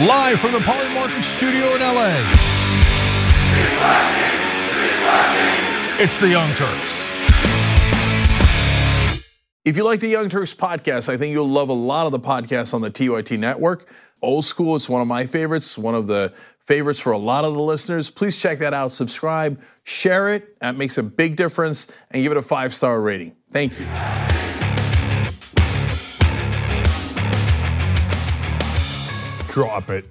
Live from the Polymarket studio in LA. It's the Young Turks. If you like the Young Turks podcast, I think you'll love a lot of the podcasts on the TYT network. Old School, it's one of my favorites, one of the favorites for a lot of the listeners. Please check that out, subscribe, share it. That makes a big difference, and give it a 5-star rating. Thank you. Drop it.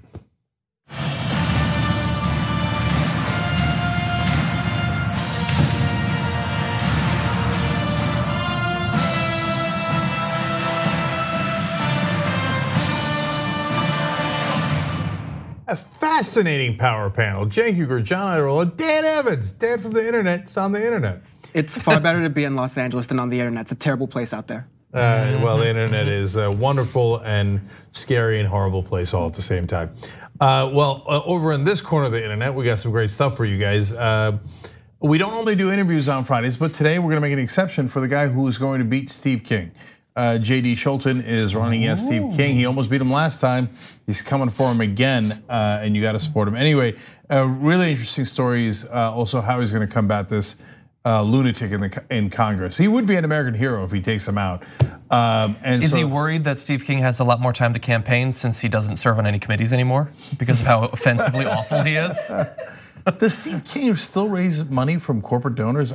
A fascinating power panel. Cenk Uygur, John Iadarola, Dan Evans. Dan from the internet. It's on the internet. It's far better to be in Los Angeles than on the internet. It's a terrible place out there. Well, the internet is a wonderful and scary and horrible place all at the same time. Over in this corner of the internet, we got some great stuff for you guys. We don't only do interviews on Fridays, but today we're gonna make an exception for the guy who is going to beat Steve King. JD Scholten is running against Steve King. He almost beat him last time. He's coming for him again, and you got to support him. Anyway, really interesting stories. Also, how he's going to combat this lunatic in Congress. He would be an American hero if he takes him out. Is he worried that Steve King has a lot more time to campaign since he doesn't serve on any committees anymore because of how offensively awful he is? Does Steve King still raise money from corporate donors?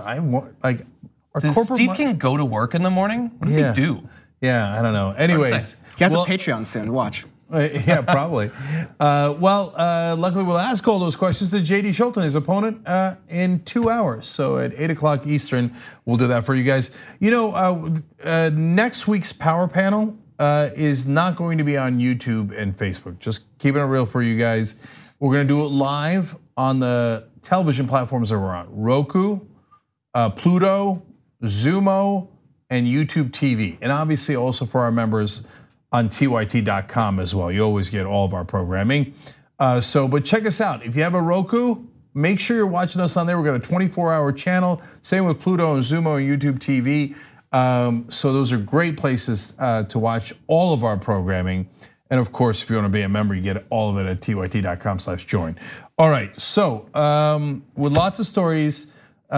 Does Steve King go to work in the morning? What does he do? Yeah, I don't know. Anyways, he has a Patreon soon. Watch. Yeah, probably. Luckily we'll ask all those questions to JD Scholten, his opponent, in 2 hours. So at 8 o'clock Eastern, we'll do that for you guys. You know, next week's power panel is not going to be on YouTube and Facebook. Just keeping it real for you guys. We're gonna do it live on the television platforms that we're on: Roku, Pluto, Zumo, and YouTube TV, and obviously also for our members on TYT.com as well. You always get all of our programming. But check us out. If you have a Roku, make sure you're watching us on there. We've got a 24-hour channel. Same with Pluto and Zumo and YouTube TV. So those are great places to watch all of our programming. And of course, if you want to be a member, you get all of it at TYT.com/join. All right, so with lots of stories.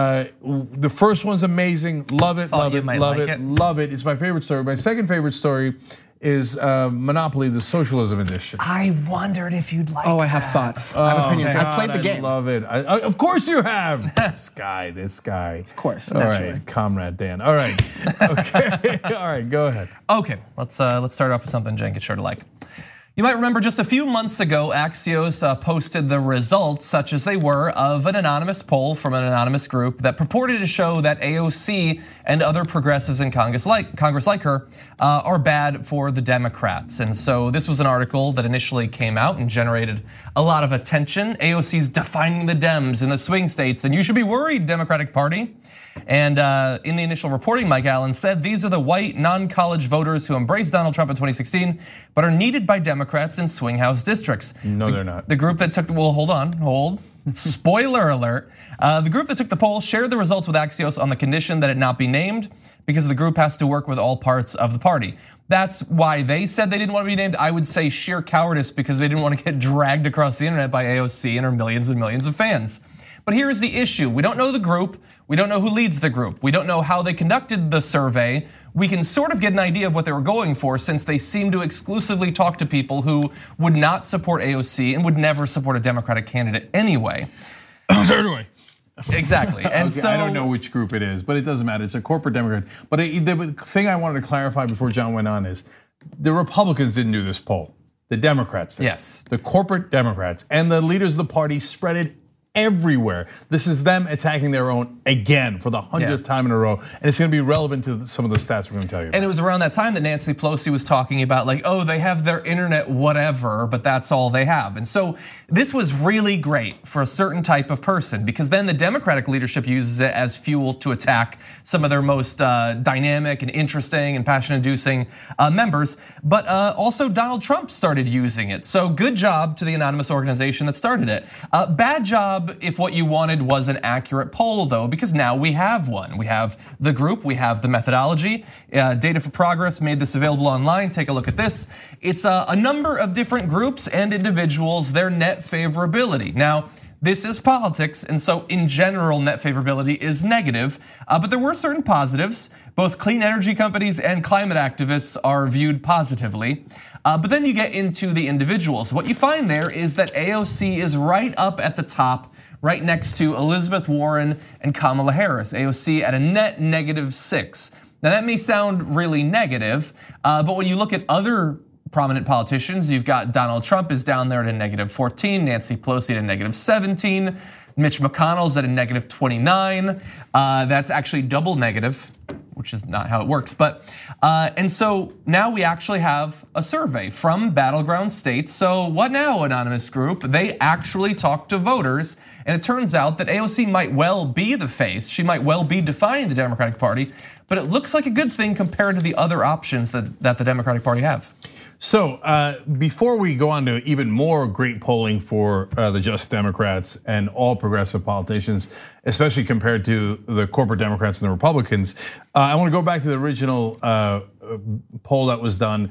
The first one's amazing. Love it, love it, love it. It's my favorite story. My second favorite story is Monopoly, the Socialism Edition. I wondered if you'd like I have thoughts. I have opinions. I've played the game. I love it. Of course you have. This guy. Of course, naturally. All right, Comrade Dan. All right, okay. All right, go ahead. Okay, let's start off with something Cenk is sure to like. You might remember just a few months ago, Axios posted the results, such as they were, of an anonymous poll from an anonymous group that purported to show that AOC and other progressives in Congress like her are bad for the Democrats. And so this was an article that initially came out and generated a lot of attention. AOC's defining the Dems in the swing states, and you should be worried, Democratic Party. And in the initial reporting, Mike Allen said, these are the white non-college voters who embraced Donald Trump in 2016, but are needed by Democrats in swing House districts. No, they're not. The group that took hold. Spoiler alert. The group that took the poll shared the results with Axios on the condition that it not be named, because the group has to work with all parts of the party. That's why they said they didn't want to be named. I would say sheer cowardice, because they didn't want to get dragged across the internet by AOC and her millions and millions of fans. But here's the issue. We don't know the group. We don't know who leads the group. We don't know how they conducted the survey. We can sort of get an idea of what they were going for, since they seem to exclusively talk to people who would not support AOC and would never support a Democratic candidate anyway. Exactly. And okay, I don't know which group it is, but it doesn't matter. It's a corporate Democrat. But the thing I wanted to clarify before John went on is the Republicans didn't do this poll. The Democrats did. Yes. The corporate Democrats and the leaders of the party spread it everywhere. This is them attacking their own again for the 100th time in a row. And it's gonna be relevant to some of the stats we're gonna tell you about. And it was around that time that Nancy Pelosi was talking about, like, oh, they have their internet whatever, but that's all they have. And so this was really great for a certain type of person, because then the Democratic leadership uses it as fuel to attack some of their most dynamic and interesting and passion-inducing members. But also Donald Trump started using it. So good job to the anonymous organization that started it. Bad job rub if what you wanted was an accurate poll, though, because now we have one. We have the group, we have the methodology. Data for Progress made this available online. Take a look at this. It's a number of different groups and individuals, their net favorability. Now, this is politics, and so in general, net favorability is negative, but there were certain positives. Both clean energy companies and climate activists are viewed positively. But then you get into the individuals. What you find there is that AOC is right up at the top, right next to Elizabeth Warren and Kamala Harris. AOC at a net -6. Now that may sound really negative, but when you look at other prominent politicians, you've got Donald Trump is down there at a -14, Nancy Pelosi at a -17, Mitch McConnell's at a -29. That's actually double negative, which is not how it works. But and so now we actually have a survey from battleground states. So what now, anonymous group? They actually talk to voters, and it turns out that AOC might well be the face. She might well be defining the Democratic Party, but it looks like a good thing compared to the other options that the Democratic Party have. So before we go on to even more great polling for the Just Democrats and all progressive politicians, especially compared to the corporate Democrats and the Republicans, I want to go back to the original poll that was done.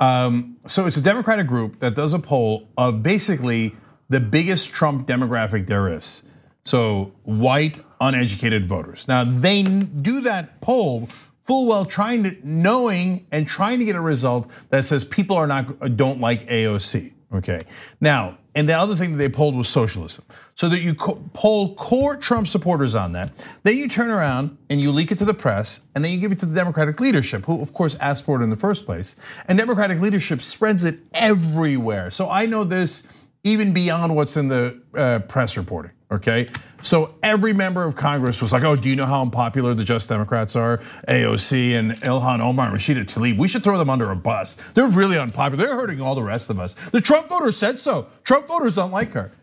So it's a Democratic group that does a poll of basically the biggest Trump demographic there is. So white, uneducated voters. Now they do that poll full well knowing and trying to get a result that says people don't like AOC, okay? Now, and the other thing that they polled was socialism. So that you poll core Trump supporters on that, then you turn around and you leak it to the press, and then you give it to the Democratic leadership, who of course asked for it in the first place, and Democratic leadership spreads it everywhere. So I know this even beyond what's in the press reporting, okay? So every member of Congress was like, oh, do you know how unpopular the Just Democrats are? AOC and Ilhan Omar and Rashida Tlaib, we should throw them under a bus. They're really unpopular, they're hurting all the rest of us. The Trump voters said so. Trump voters don't like her.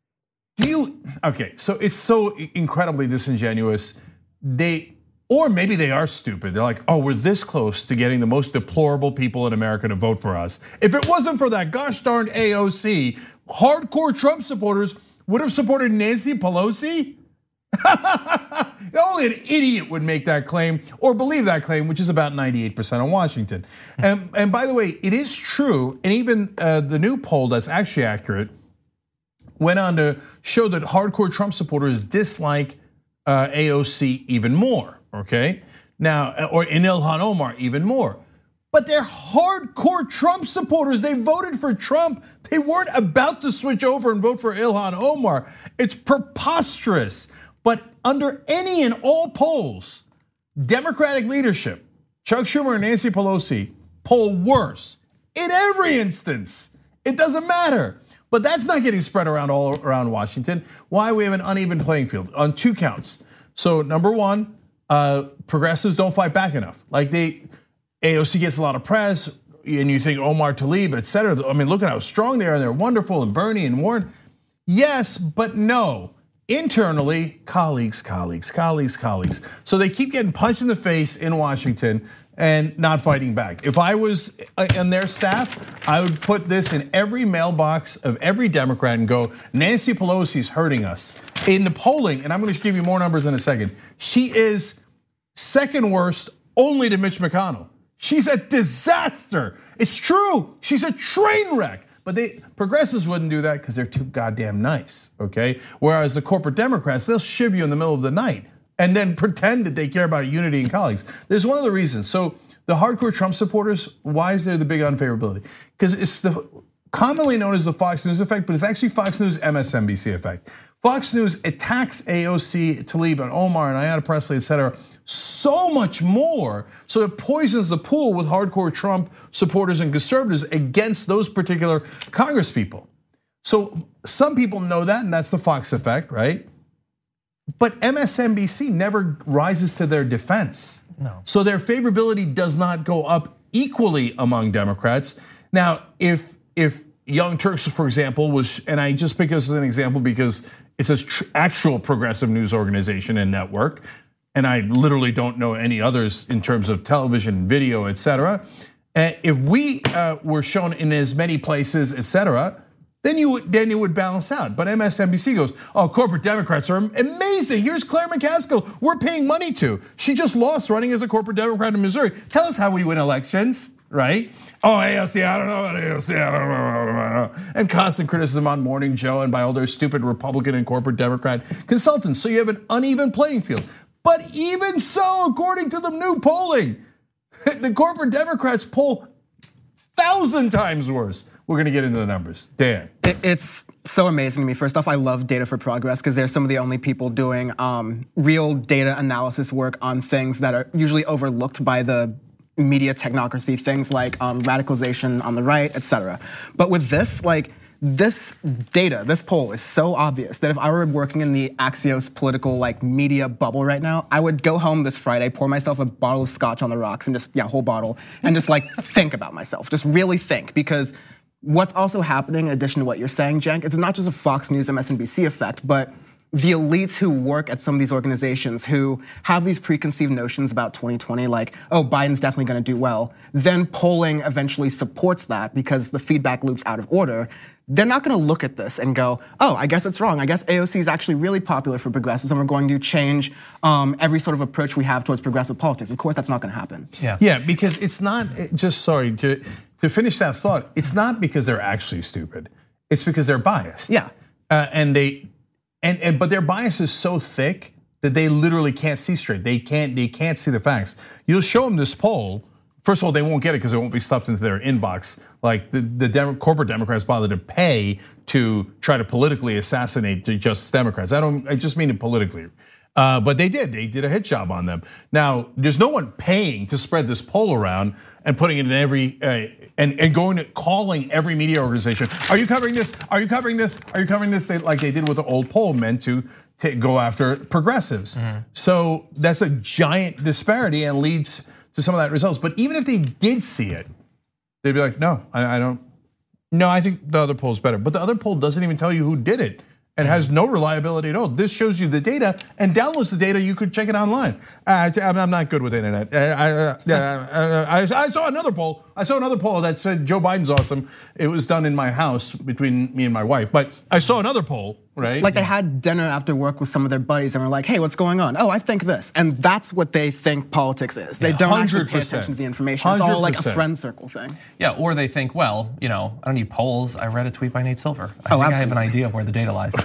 Okay, so it's so incredibly disingenuous. Or maybe they are stupid. They're like, oh, we're this close to getting the most deplorable people in America to vote for us. If it wasn't for that gosh darn AOC, hardcore Trump supporters would have supported Nancy Pelosi? Only an idiot would make that claim or believe that claim, which is about 98% of Washington. And by the way, it is true, and even the new poll that's actually accurate went on to show that hardcore Trump supporters dislike AOC even more, okay? Now, or Ilhan Omar even more. But they're hardcore Trump supporters. They voted for Trump. They weren't about to switch over and vote for Ilhan Omar. It's preposterous. But under any and all polls, Democratic leadership, Chuck Schumer and Nancy Pelosi, poll worse in every instance. It doesn't matter. But that's not getting spread around all around Washington. Why? We have an uneven playing field on 2 counts. So number one, progressives don't fight back enough. Like AOC gets a lot of press, and you think Omar Tlaib, et cetera. I mean, look at how strong they are, and they're wonderful, and Bernie and Warren. Yes, but no. Internally, colleagues. So they keep getting punched in the face in Washington and not fighting back. If I was in their staff, I would put this in every mailbox of every Democrat and go, Nancy Pelosi's hurting us. In the polling, and I'm gonna give you more numbers in a second, she is second worst only to Mitch McConnell. She's a disaster. It's true, she's a train wreck. But progressives wouldn't do that because they're too goddamn nice, okay? Whereas the corporate Democrats, they'll shiv you in the middle of the night and then pretend that they care about unity and colleagues. There's one of the reasons. So the hardcore Trump supporters, why is there the big unfavorability? Because it's the commonly known as the Fox News effect, but it's actually Fox News MSNBC effect. Fox News attacks AOC, Tlaib, and Omar, and Ayanna Pressley, et cetera, so much more, so it poisons the pool with hardcore Trump supporters and conservatives against those particular Congress people. So some people know that, and that's the Fox effect, right? But MSNBC never rises to their defense. No. So their favorability does not go up equally among Democrats. Now, if Young Turks, for example, was, and I just pick this as an example because it's an actual progressive news organization and network, and I literally don't know any others in terms of television, video, et cetera. If we were shown in as many places, et cetera, then it would balance out. But MSNBC goes, oh, corporate Democrats are amazing. Here's Claire McCaskill, we're paying money to. She just lost running as a corporate Democrat in Missouri. Tell us how we win elections, right? Oh, AOC, I don't know about AOC, I don't know. And constant criticism on Morning Joe and by all their stupid Republican and corporate Democrat consultants. So you have an uneven playing field. But even so, according to the new polling, the corporate Democrats poll 1,000 times worse. We're gonna get into the numbers. Dan. It's so amazing to me. First off, I love Data for Progress because they're some of the only people doing real data analysis work on things that are usually overlooked by the media technocracy, things like radicalization on the right, etc. But with this, this data, this poll is so obvious that if I were working in the Axios political media bubble right now, I would go home this Friday, pour myself a bottle of scotch on the rocks and just, whole bottle, and just think about myself, just really think, because what's also happening, in addition to what you're saying, Cenk, it's not just a Fox News, MSNBC effect, but the elites who work at some of these organizations who have these preconceived notions about 2020, like, oh, Biden's definitely gonna do well, then polling eventually supports that because the feedback loop's out of order. They're not gonna look at this and go, oh, I guess it's wrong. I guess AOC is actually really popular for progressives and we're going to change every sort of approach we have towards progressive politics. Of course, that's not gonna happen. Yeah, because it's not, to finish that thought, it's not because they're actually stupid. It's because they're biased. Yeah. But their bias is so thick that they literally can't see straight. They can't see the facts. You'll show them this poll. First of all, they won't get it because it won't be stuffed into their inbox. Like the corporate Democrats bother to pay to try to politically assassinate just Democrats. I just mean it politically. But they did a hit job on them. Now, there's no one paying to spread this poll around and putting it in every, and going to calling every media organization. Are you covering this? Are you covering this? Are you covering this? Like they did with the old poll meant to go after progressives. So that's a giant disparity and leads to some of that results. But even if they did see it, they'd be like, no, I don't. No, I think the other poll's better. But the other poll doesn't even tell you who did it. And has no reliability at all. This shows you the data and downloads the data. You could check it online. I'm not good with the internet. I saw another poll. That said Joe Biden's awesome. It was done in my house between me and my wife. But I saw another poll, right? Like they had dinner after work with some of their buddies and were like, hey, what's going on? Oh, I think this. And that's what they think politics is. They don't actually pay attention to the information. It's all like a friend circle thing. Yeah, or they think, well, I don't need polls. I read a tweet by Nate Silver. I think absolutely. I have an idea of where the data lies.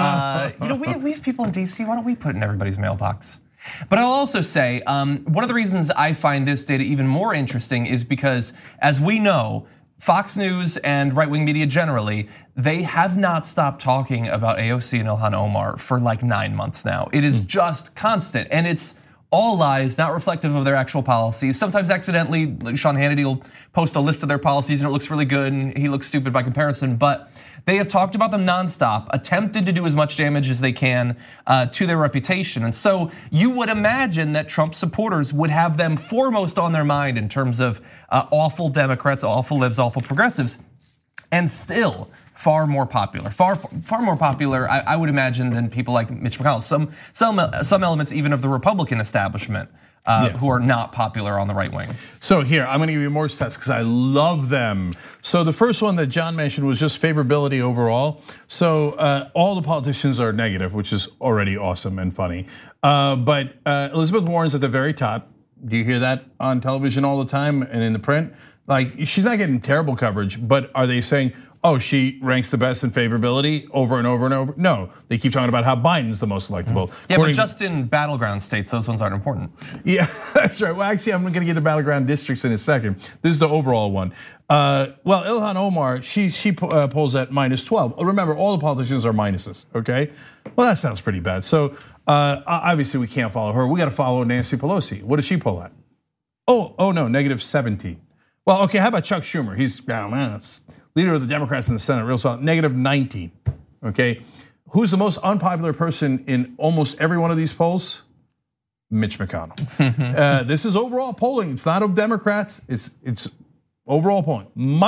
We have people in DC. Why don't we put it in everybody's mailbox? But I'll also say, one of the reasons I find this data even more interesting is because, as we know, Fox News and right-wing media generally, they have not stopped talking about AOC and Ilhan Omar for like 9 months now. It is just constant, and it's all lies, not reflective of their actual policies. Sometimes accidentally, Sean Hannity will post a list of their policies and it looks really good and he looks stupid by comparison, but they have talked about them nonstop, attempted to do as much damage as they can to their reputation. And so you would imagine that Trump supporters would have them foremost on their mind in terms of awful Democrats, awful libs, awful progressives, and still far more popular, far more popular, I would imagine, than people like Mitch McConnell. Some elements even of the Republican establishment who are not popular on the right wing. So here, I'm gonna give you more stats because I love them. So the first one that John mentioned was just favorability overall. So all the politicians are negative, which is already awesome and funny. But Elizabeth Warren's at the very top. Do you hear that on television all the time and in the print? Like, she's not getting terrible coverage, but are they saying, oh, she ranks the best in favorability over and over and over? No, they keep talking about how Biden's the most electable. Yeah, but just in battleground states, those ones aren't important. Yeah, that's right. Well, actually, I'm gonna get to battleground districts in a second. This is the overall one. Well, Ilhan Omar, she polls at -12. Remember, all the politicians are minuses, okay? Well, that sounds pretty bad. So obviously we can't follow her. We gotta follow Nancy Pelosi. What does she pull at? Oh no, -17. Well, okay, how about Chuck Schumer? He's leader of the Democrats in the Senate, real solid, -19, okay? Who's the most unpopular person in almost every one of these polls? Mitch McConnell. This is overall polling, it's not of Democrats, it's overall polling.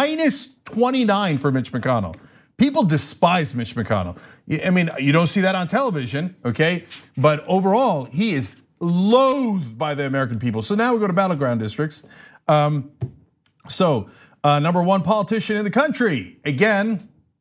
-29 for Mitch McConnell. People despise Mitch McConnell. I mean, you don't see that on television, okay? But overall, he is loathed by the American people. So now we go to battleground districts. Number one politician in the country, again,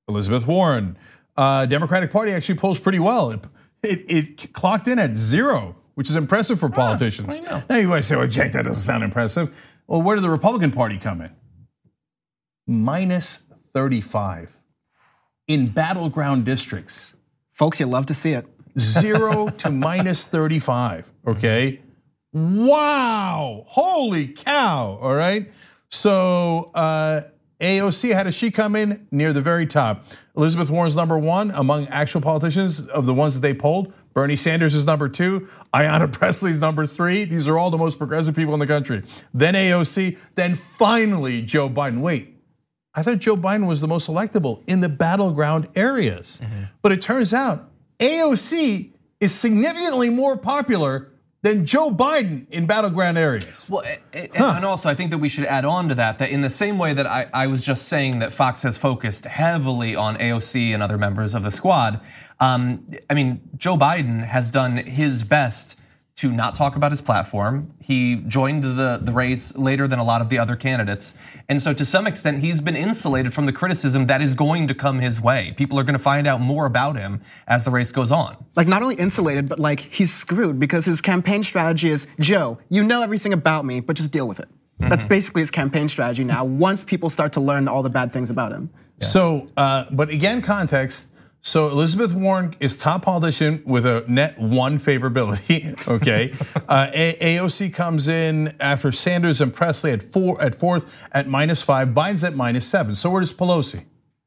Elizabeth Warren. Democratic Party actually polls pretty well. It clocked in at 0, which is impressive for politicians. Now you might say, well, Jake, that doesn't sound impressive. Well, where did the Republican Party come in? Minus 35 in battleground districts. Folks, you love to see it. 0 to minus 35, okay? Wow, holy cow, all right? So AOC, how does she come in? Near the very top. Elizabeth Warren's #1 among actual politicians of the ones that they polled. Bernie Sanders is #2. Ayanna Pressley's #3. These are all the most progressive people in the country. Then AOC, then finally Joe Biden. Wait, I thought Joe Biden was the most electable in the battleground areas. But it turns out AOC is significantly more popular than Joe Biden in battleground areas. Well, and also I think that we should add on to that in the same way that I was just saying that Fox has focused heavily on AOC and other members of the squad. I mean, Joe Biden has done his best to not talk about his platform. He joined the race later than a lot of the other candidates. And so to some extent, he's been insulated from the criticism that is going to come his way. People are gonna find out more about him as the race goes on. Like not only insulated, but like he's screwed because his campaign strategy is, Joe, you know everything about me, but just deal with it. That's basically his campaign strategy now, once people start to learn all the bad things about him. So, but again, context. So Elizabeth Warren is top politician with a net 1 favorability, okay? AOC comes in after Sanders and Presley at 4th at -5, Biden's at -7. So where does Pelosi?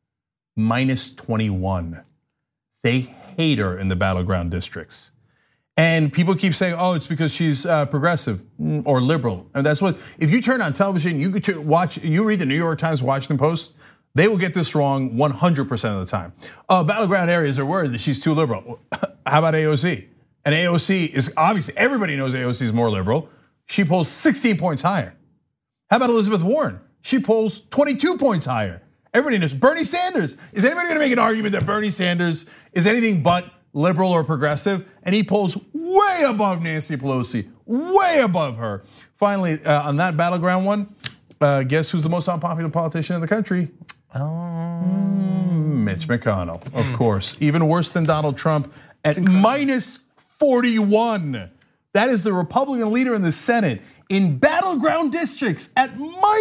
-21. They hate her in the battleground districts. And people keep saying, oh, it's because she's progressive or liberal. And that's what, if you turn on television, you could you read the New York Times, Washington Post, they will get this wrong 100% of the time. Battleground areas are worried that she's too liberal. How about AOC? And AOC is obviously, everybody knows AOC is more liberal. She polls 16 points higher. How about Elizabeth Warren? She polls 22 points higher. Everybody knows. Bernie Sanders. Is anybody gonna make an argument that Bernie Sanders is anything but liberal or progressive? And he polls way above Nancy Pelosi, way above her. Finally, on that battleground one, guess who's the most unpopular politician in the country? Mitch McConnell, of course. Even worse than Donald Trump at -41. That is the Republican leader in the Senate in battleground districts at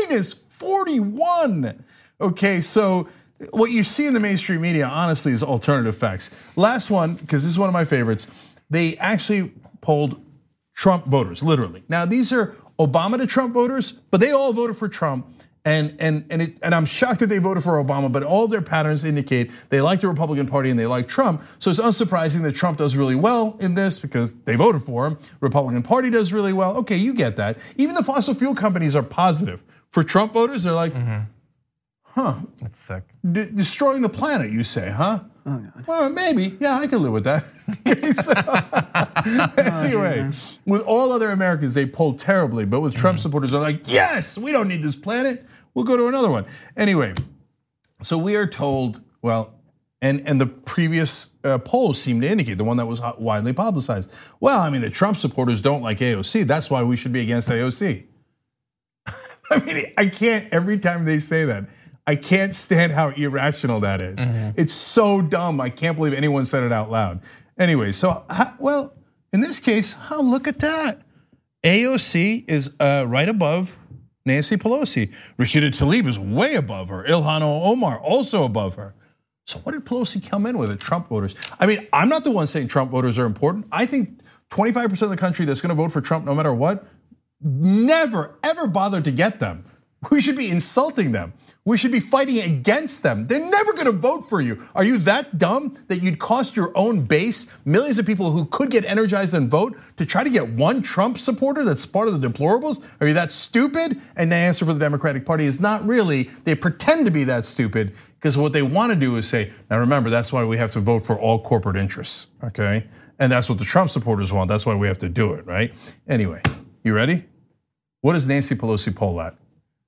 -41. Okay, so what you see in the mainstream media, honestly, is alternative facts. Last one, because this is one of my favorites. They actually polled Trump voters, literally. Now, these are Obama to Trump voters, but they all voted for Trump. And I'm shocked that they voted for Obama, but all their patterns indicate they like the Republican Party and they like Trump. So it's unsurprising that Trump does really well in this because they voted for him. Republican Party does really well. Okay, you get that. Even the fossil fuel companies are positive. For Trump voters, they're like, That's sick. Destroying the planet, you say, huh? Oh, God. Well, maybe. Yeah, I can live with that. Anyway, with all other Americans, they polled terribly, but with Trump supporters, they're like, yes, we don't need this planet. We'll go to another one. Anyway, so we are told, well, and the previous polls seem to indicate, the one that was widely publicized. Well, I mean, the Trump supporters don't like AOC. That's why we should be against AOC. I mean, I can't, every time they say that, I can't stand how irrational that is. It's so dumb. I can't believe anyone said it out loud. Anyway, so, well, in this case, look at that. AOC is right above Nancy Pelosi. Rashida Tlaib is way above her. Ilhan Omar also above her. So what did Pelosi come in with? Trump voters. I mean, I'm not the one saying Trump voters are important. I think 25% of the country that's gonna vote for Trump no matter what, never, ever bothered to get them. We should be insulting them. We should be fighting against them. They're never gonna vote for you. Are you that dumb that you'd cost your own base, millions of people who could get energized and vote, to try to get one Trump supporter that's part of the deplorables? Are you that stupid? And the answer for the Democratic Party is not really. They pretend to be that stupid because what they wanna do is say, now remember, that's why we have to vote for all corporate interests, okay? And that's what the Trump supporters want. That's why we have to do it, right? Anyway, you ready? What does Nancy Pelosi poll at?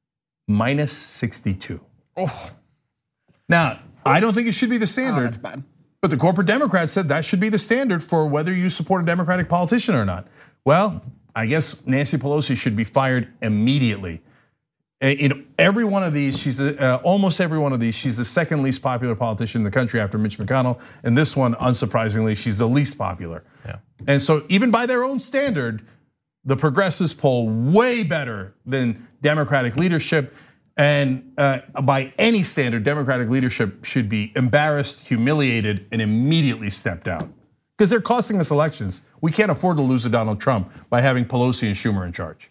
-62. Oh. Now, I don't think it should be the standard. That's bad. But the corporate Democrats said that should be the standard for whether you support a Democratic politician or not. Well, I guess Nancy Pelosi should be fired immediately. In every one of these, she's almost every one of these, she's the second least popular politician in the country after Mitch McConnell. And this one, unsurprisingly, she's the least popular. Yeah. And so even by their own standard, the progressives poll way better than Democratic leadership. And by any standard, Democratic leadership should be embarrassed, humiliated, and immediately step down. Because they're costing us elections. We can't afford to lose to Donald Trump by having Pelosi and Schumer in charge.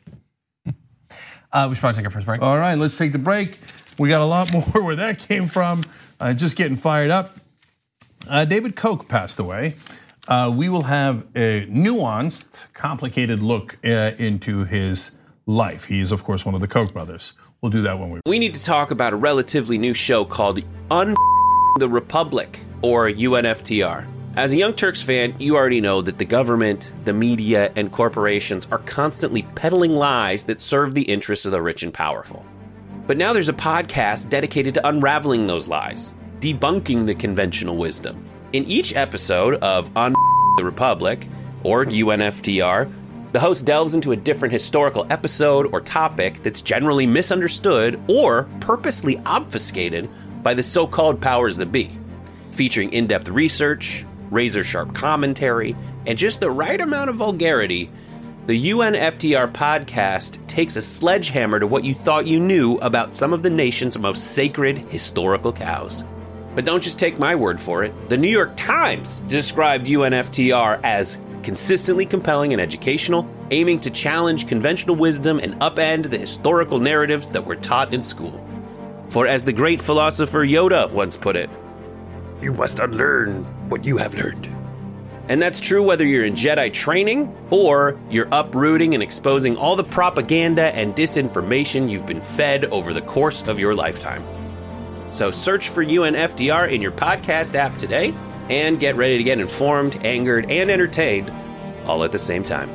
We should probably take our first break. All right, let's take the break. We got a lot more where that came from. Just getting fired up. David Koch passed away. We will have a nuanced, complicated look into his life. He is, of course, one of the Koch brothers. We'll do that when we need to talk about a relatively new show called the Republic, or UNFTR. As a Young Turks fan, you already know that the government, the media, and corporations are constantly peddling lies that serve the interests of the rich and powerful. But now there's a podcast dedicated to unraveling those lies, debunking the conventional wisdom. In each episode of the Republic, or UNFTR, the host delves into a different historical episode or topic that's generally misunderstood or purposely obfuscated by the so-called powers that be, featuring in-depth research, razor-sharp commentary, and just the right amount of vulgarity. The UNFTR podcast takes a sledgehammer to what you thought you knew about some of the nation's most sacred historical cows. But don't just take my word for it. The New York Times described UNFTR as consistently compelling and educational, aiming to challenge conventional wisdom and upend the historical narratives that were taught in school. For as the great philosopher Yoda once put it, you must unlearn what you have learned. And that's true whether you're in Jedi training or you're uprooting and exposing all the propaganda and disinformation you've been fed over the course of your lifetime. So search for UNFTR in your podcast app today and get ready to get informed, angered, and entertained all at the same time.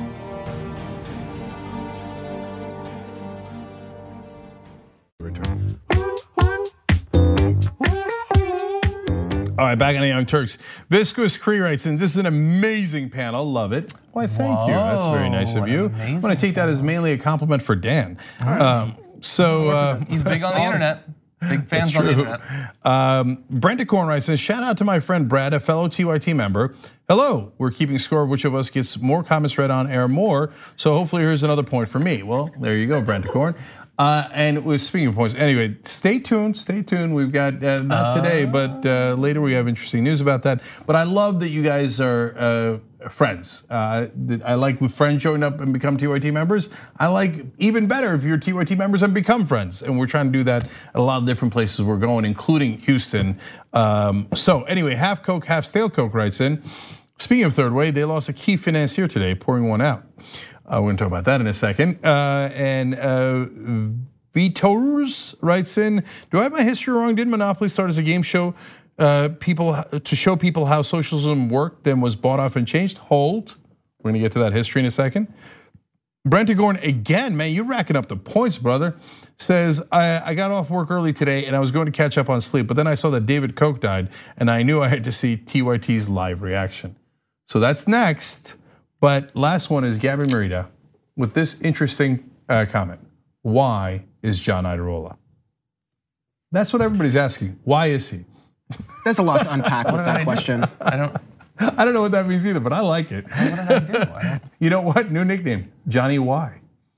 All right, back on the Young Turks. Viscous Cree writes in, this is an amazing panel, love it. Why, thank you, that's very nice of you. I'm gonna take that as mainly a compliment for Dan. Right. He's big on the internet. Big fans on the internet. Brent DeCorn writes, says, shout out to my friend Brad, a fellow TYT member. Hello, we're keeping score of which of us gets more comments read on air more, so hopefully here's another point for me. Well, there you go, Brent DeCorn. And we're speaking of points, anyway, stay tuned. We've got, not today, but later we have interesting news about that. But I love that you guys are friends. I like when friends join up and become TYT members. I like even better if you're TYT members and become friends. And we're trying to do that at a lot of different places we're going, including Houston. So anyway, half Coke, half stale Coke writes in. Speaking of third way, they lost a key financier today, pouring one out. We're going to talk about that in a second. And Vitors writes in, do I have my history wrong? Did Monopoly start as a game show to show people how socialism worked, then was bought off and changed? Hold. We're going to get to that history in a second. Brent DeGorn, again, man, you're racking up the points, brother. Says, I got off work early today and I was going to catch up on sleep, but then I saw that David Koch died and I knew I had to see TYT's live reaction. So that's next. But last one is Gabby Merida with this interesting comment. Why is John Iadarola? That's what everybody's asking. Why is he? There's a lot to unpack with that question. I don't know what that means either, but I like it. What did I do? You know what? New nickname, Johnny Y.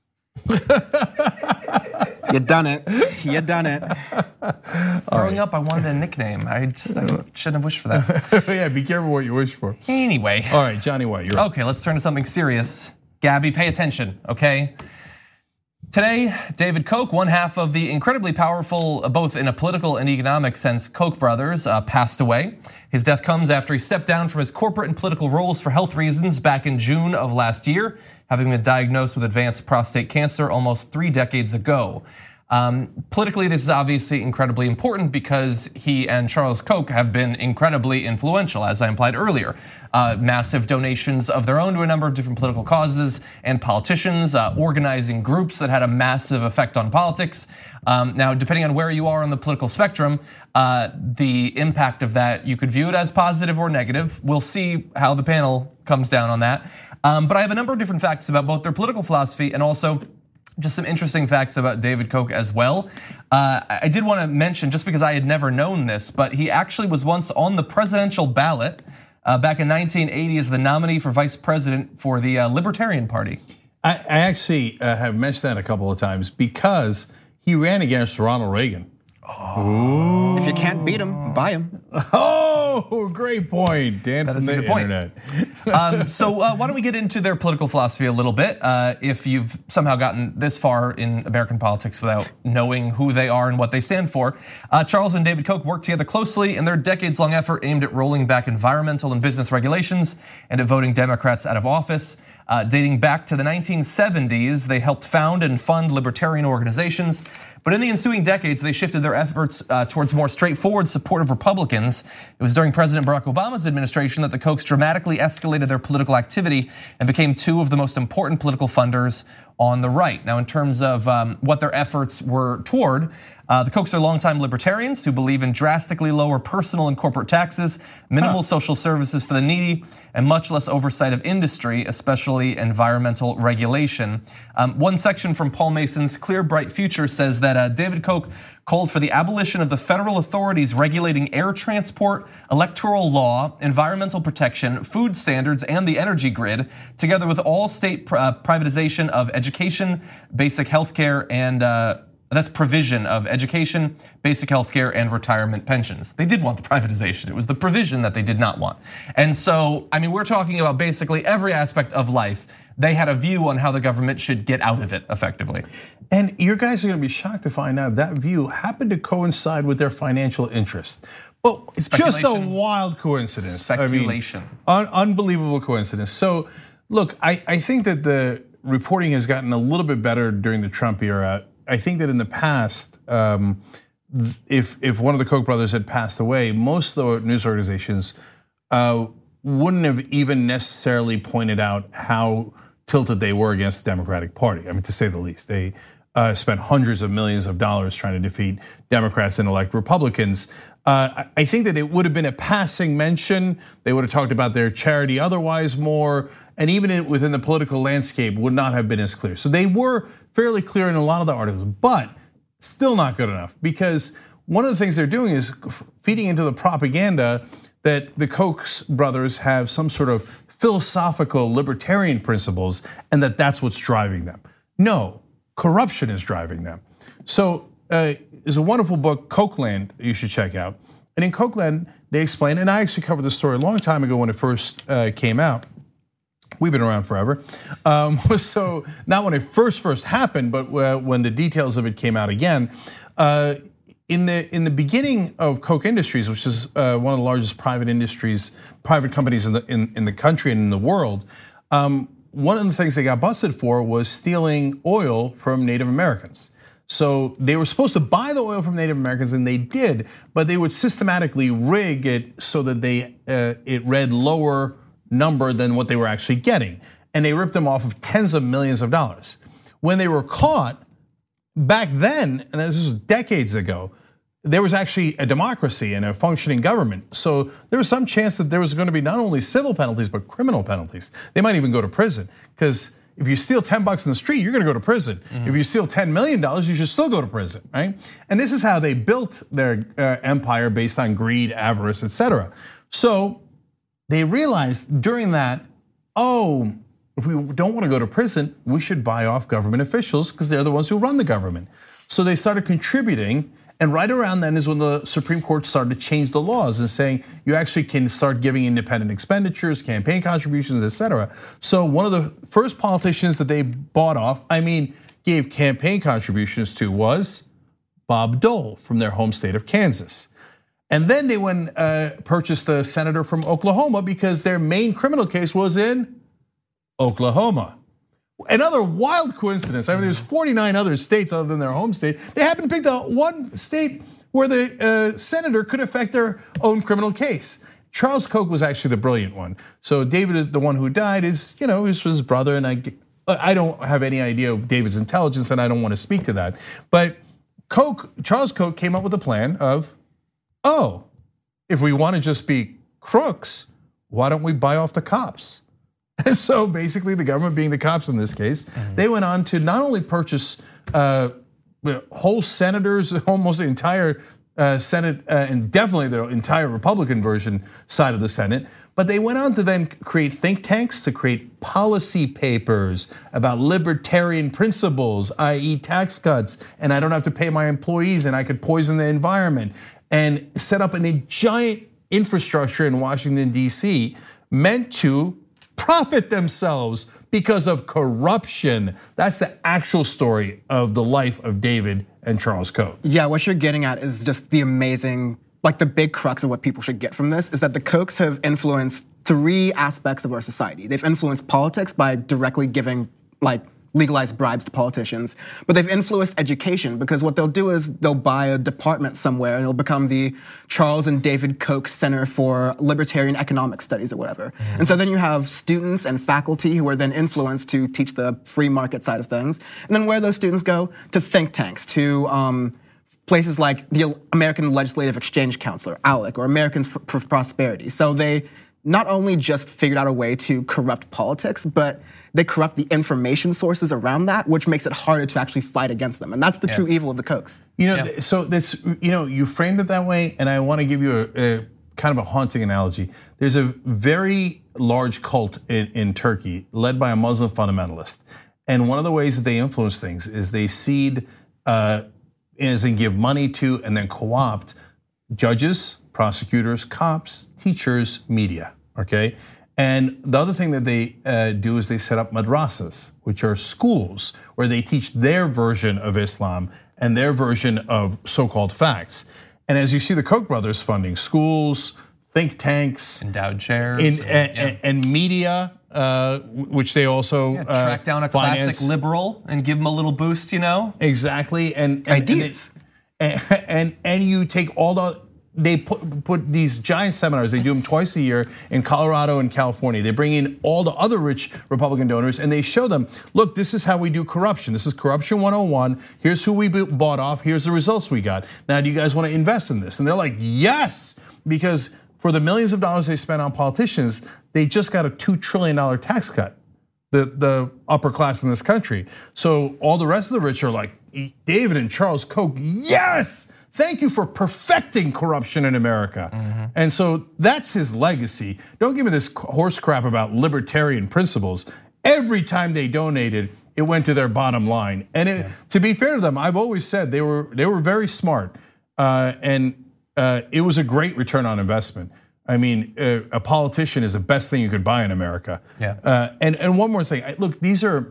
You done it. You done it. Growing up, I wanted a nickname. I shouldn't have wished for that. Yeah, be careful what you wish for. Anyway. All right, Johnny White, you're up. Okay, let's turn to something serious. Gabby, pay attention, okay? Today, David Koch, one half of the incredibly powerful, both in a political and economic sense, Koch brothers, passed away. His death comes after he stepped down from his corporate and political roles for health reasons back in June of last year, having been diagnosed with advanced prostate cancer almost 3 decades ago. Politically, this is obviously incredibly important because he and Charles Koch have been incredibly influential, as I implied earlier. Massive donations of their own to a number of different political causes and politicians, organizing groups that had a massive effect on politics. Now, depending on where you are on the political spectrum, the impact of that, you could view it as positive or negative. We'll see how the panel comes down on that. But I have a number of different facts about both their political philosophy and also Just some interesting facts about David Koch as well. I did want to mention, just because I had never known this, but he actually was once on the presidential ballot back in 1980 as the nominee for vice president for the Libertarian Party. I actually have mentioned that a couple of times because he ran against Ronald Reagan. Oh. If you can't beat him, buy him. Oh, great point, Dan. That is a good point. So why don't we get into their political philosophy a little bit? If you've somehow gotten this far in American politics without knowing who they are and what they stand for, Charles and David Koch worked together closely in their decades-long effort aimed at rolling back environmental and business regulations and at voting Democrats out of office. Dating back to the 1970s, they helped found and fund libertarian organizations. But in the ensuing decades, they shifted their efforts towards more straightforward support of Republicans. It was during President Barack Obama's administration that the Kochs dramatically escalated their political activity and became two of the most important political funders on the right. Now, in terms of what their efforts were toward, the Kochs are longtime libertarians who believe in drastically lower personal and corporate taxes, minimal social services for the needy, and much less oversight of industry, especially environmental regulation. One section from Paul Mason's Clear Bright Future says that David Koch called for the abolition of the federal authorities regulating air transport, electoral law, environmental protection, food standards, and the energy grid, together with all state privatization of education, basic health care, and that's provision of education, basic health care, and retirement pensions. They did want the privatization. It was the provision that they did not want. And so, I mean, we're talking about basically every aspect of life. They had a view on how the government should get out of it effectively. And you guys are gonna be shocked to find out that view happened to coincide with their financial interest. Well, it's just a wild coincidence. Speculation. I mean, unbelievable coincidence. So, look, I think that the reporting has gotten a little bit better during the Trump era. I think that in the past, if one of the Koch brothers had passed away, most of the news organizations wouldn't have even necessarily pointed out how tilted they were against the Democratic Party. I mean, to say the least, they spent hundreds of millions of dollars trying to defeat Democrats and elect Republicans. I think that it would have been a passing mention. They would have talked about their charity otherwise more, and even within the political landscape would not have been as clear. So they were fairly clear in a lot of the articles, but still not good enough, because one of the things they're doing is feeding into the propaganda that the Koch brothers have some sort of philosophical libertarian principles and that that's what's driving them. No, corruption is driving them. So there's a wonderful book, Kochland, you should check out. And in Kochland, they explain, and I actually covered the story a long time ago when it first came out. We've been around forever. So not when it first happened, but when the details of it came out again. In the beginning of Koch Industries, which is one of the largest private companies in the country and in the world, one of the things they got busted for was stealing oil from Native Americans. So they were supposed to buy the oil from Native Americans, and they did, but they would systematically rig it so that it read lower number than what they were actually getting. And they ripped them off of tens of millions of dollars. When they were caught, back then, and this was decades ago, there was actually a democracy and a functioning government. So there was some chance that there was gonna be not only civil penalties, but criminal penalties. They might even go to prison, because if you steal $10 in the street, you're gonna go to prison. If you steal $10 million, you should still go to prison, right? And this is how they built their empire, based on greed, avarice, etc. So they realized during that, if we don't want to go to prison, we should buy off government officials, because they're the ones who run the government. So they started contributing, and right around then is when the Supreme Court started to change the laws and saying you actually can start giving independent expenditures, campaign contributions, etc. So one of the first politicians that they bought off, gave campaign contributions to, was Bob Dole from their home state of Kansas. And then they went purchased a senator from Oklahoma, because their main criminal case was in Oklahoma. Another wild coincidence. There's 49 other states other than their home state. They happened to pick the one state where the senator could affect their own criminal case. Charles Koch was actually the brilliant one. So David is the one who died. This was his brother, and I don't have any idea of David's intelligence, and I don't want to speak to that. But Charles Koch came up with a plan of, if we want to just be crooks, why don't we buy off the cops? And so basically the government, being the cops in this case, they went on to not only purchase whole senators, almost the entire Senate, and definitely the entire Republican version side of the Senate, but they went on to then create think tanks, to create policy papers about libertarian principles, i.e. tax cuts, and I don't have to pay my employees and I could poison the environment, and set up a giant infrastructure in Washington, D.C. meant to profit themselves because of corruption. That's the actual story of the life of David and Charles Koch. Yeah, what you're getting at is just the amazing, like the big crux of what people should get from this is that the Kochs have influenced 3 aspects of our society. They've influenced politics by directly giving like legalized bribes to politicians, but they've influenced education because what they'll do is they'll buy a department somewhere and it'll become the Charles and David Koch Center for Libertarian Economic Studies or whatever. And so then you have students and faculty who are then influenced to teach the free market side of things. And then where those students go? To think tanks, to places like the American Legislative Exchange Council, or ALEC, or Americans for Prosperity. So they not only just figured out a way to corrupt politics, but they corrupt the information sources around that, which makes it harder to actually fight against them. And that's the true evil of the Kochs. So that's, you framed it that way, and I want to give you a kind of a haunting analogy. There's a very large cult in Turkey led by a Muslim fundamentalist. And one of the ways that they influence things is they seed, as in give money to and then co-opt judges, prosecutors, cops, teachers, media, okay? And the other thing that they do is they set up madrasas, which are schools where they teach their version of Islam and their version of so-called facts. And as you see the Koch brothers funding schools, think tanks, endowed chairs, and media, which they also track down a finance. classic liberal and give them a little boost, Exactly, and ideas. And you take all the. They put these giant seminars, they do them twice a year in Colorado and California. They bring in all the other rich Republican donors and they show them, look, this is how we do corruption. This is corruption 101. Here's who we bought off. Here's the results we got. Now, do you guys want to invest in this? And they're like, yes, because for the millions of dollars they spent on politicians, they just got a $2 trillion tax cut, the upper class in this country. So all the rest of the rich are like, David and Charles Koch, yes! Thank you for perfecting corruption in America. And so that's his legacy. Don't give me this horse crap about libertarian principles. Every time they donated, it went to their bottom line. And to be fair to them, I've always said they were very smart. And it was a great return on investment. I mean, a politician is the best thing you could buy in America. And one more thing, look, these are,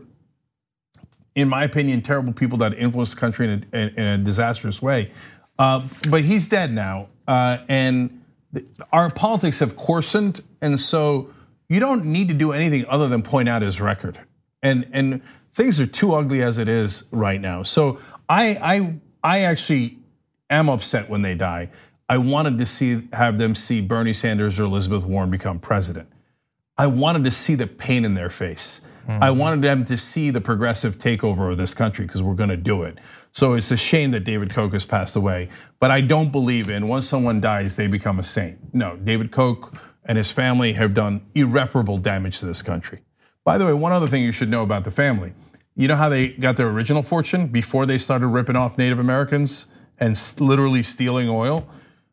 in my opinion, terrible people that influence the country in a disastrous way. But he's dead now, and our politics have coarsened, and so you don't need to do anything other than point out his record. And things are too ugly as it is right now. So I actually am upset when they die. I wanted to have them see Bernie Sanders or Elizabeth Warren become president. I wanted to see the pain in their face. I wanted them to see the progressive takeover of this country because we're going to do it. So it's a shame that David Koch has passed away, but I don't believe in once someone dies, they become a saint. No, David Koch and his family have done irreparable damage to this country. By the way, one other thing you should know about the family. You know how they got their original fortune before they started ripping off Native Americans and literally stealing oil?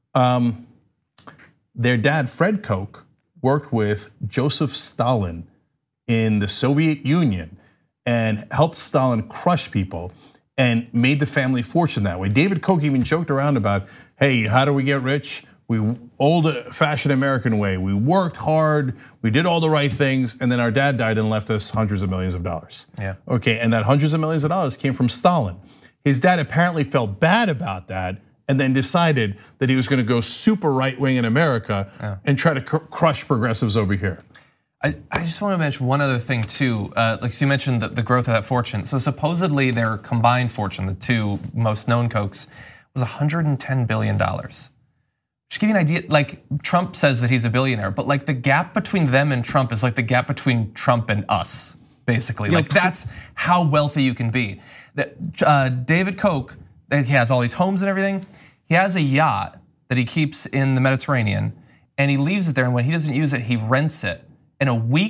Their dad, Fred Koch, worked with Joseph Stalin in the Soviet Union and helped Stalin crush people and made the family fortune that way. David Koch even joked around about, hey, how do we get rich? We old-fashioned American way. We worked hard, we did all the right things, and then our dad died and left us hundreds of millions of dollars. Okay, and that hundreds of millions of dollars came from Stalin. His dad apparently felt bad about that and then decided that he was gonna go super right-wing in America and try to crush progressives over here. I just want to mention one other thing too. Like you mentioned the growth of that fortune. So supposedly their combined fortune, the two most known Kochs, was $110 billion. Just give you an idea, like Trump says that he's a billionaire, but like the gap between them and Trump is like the gap between Trump and us, basically. Like that's how wealthy you can be. David Koch, he has all these homes and everything. He has a yacht that he keeps in the Mediterranean and he leaves it there, and when he doesn't use it, he rents it. In a week,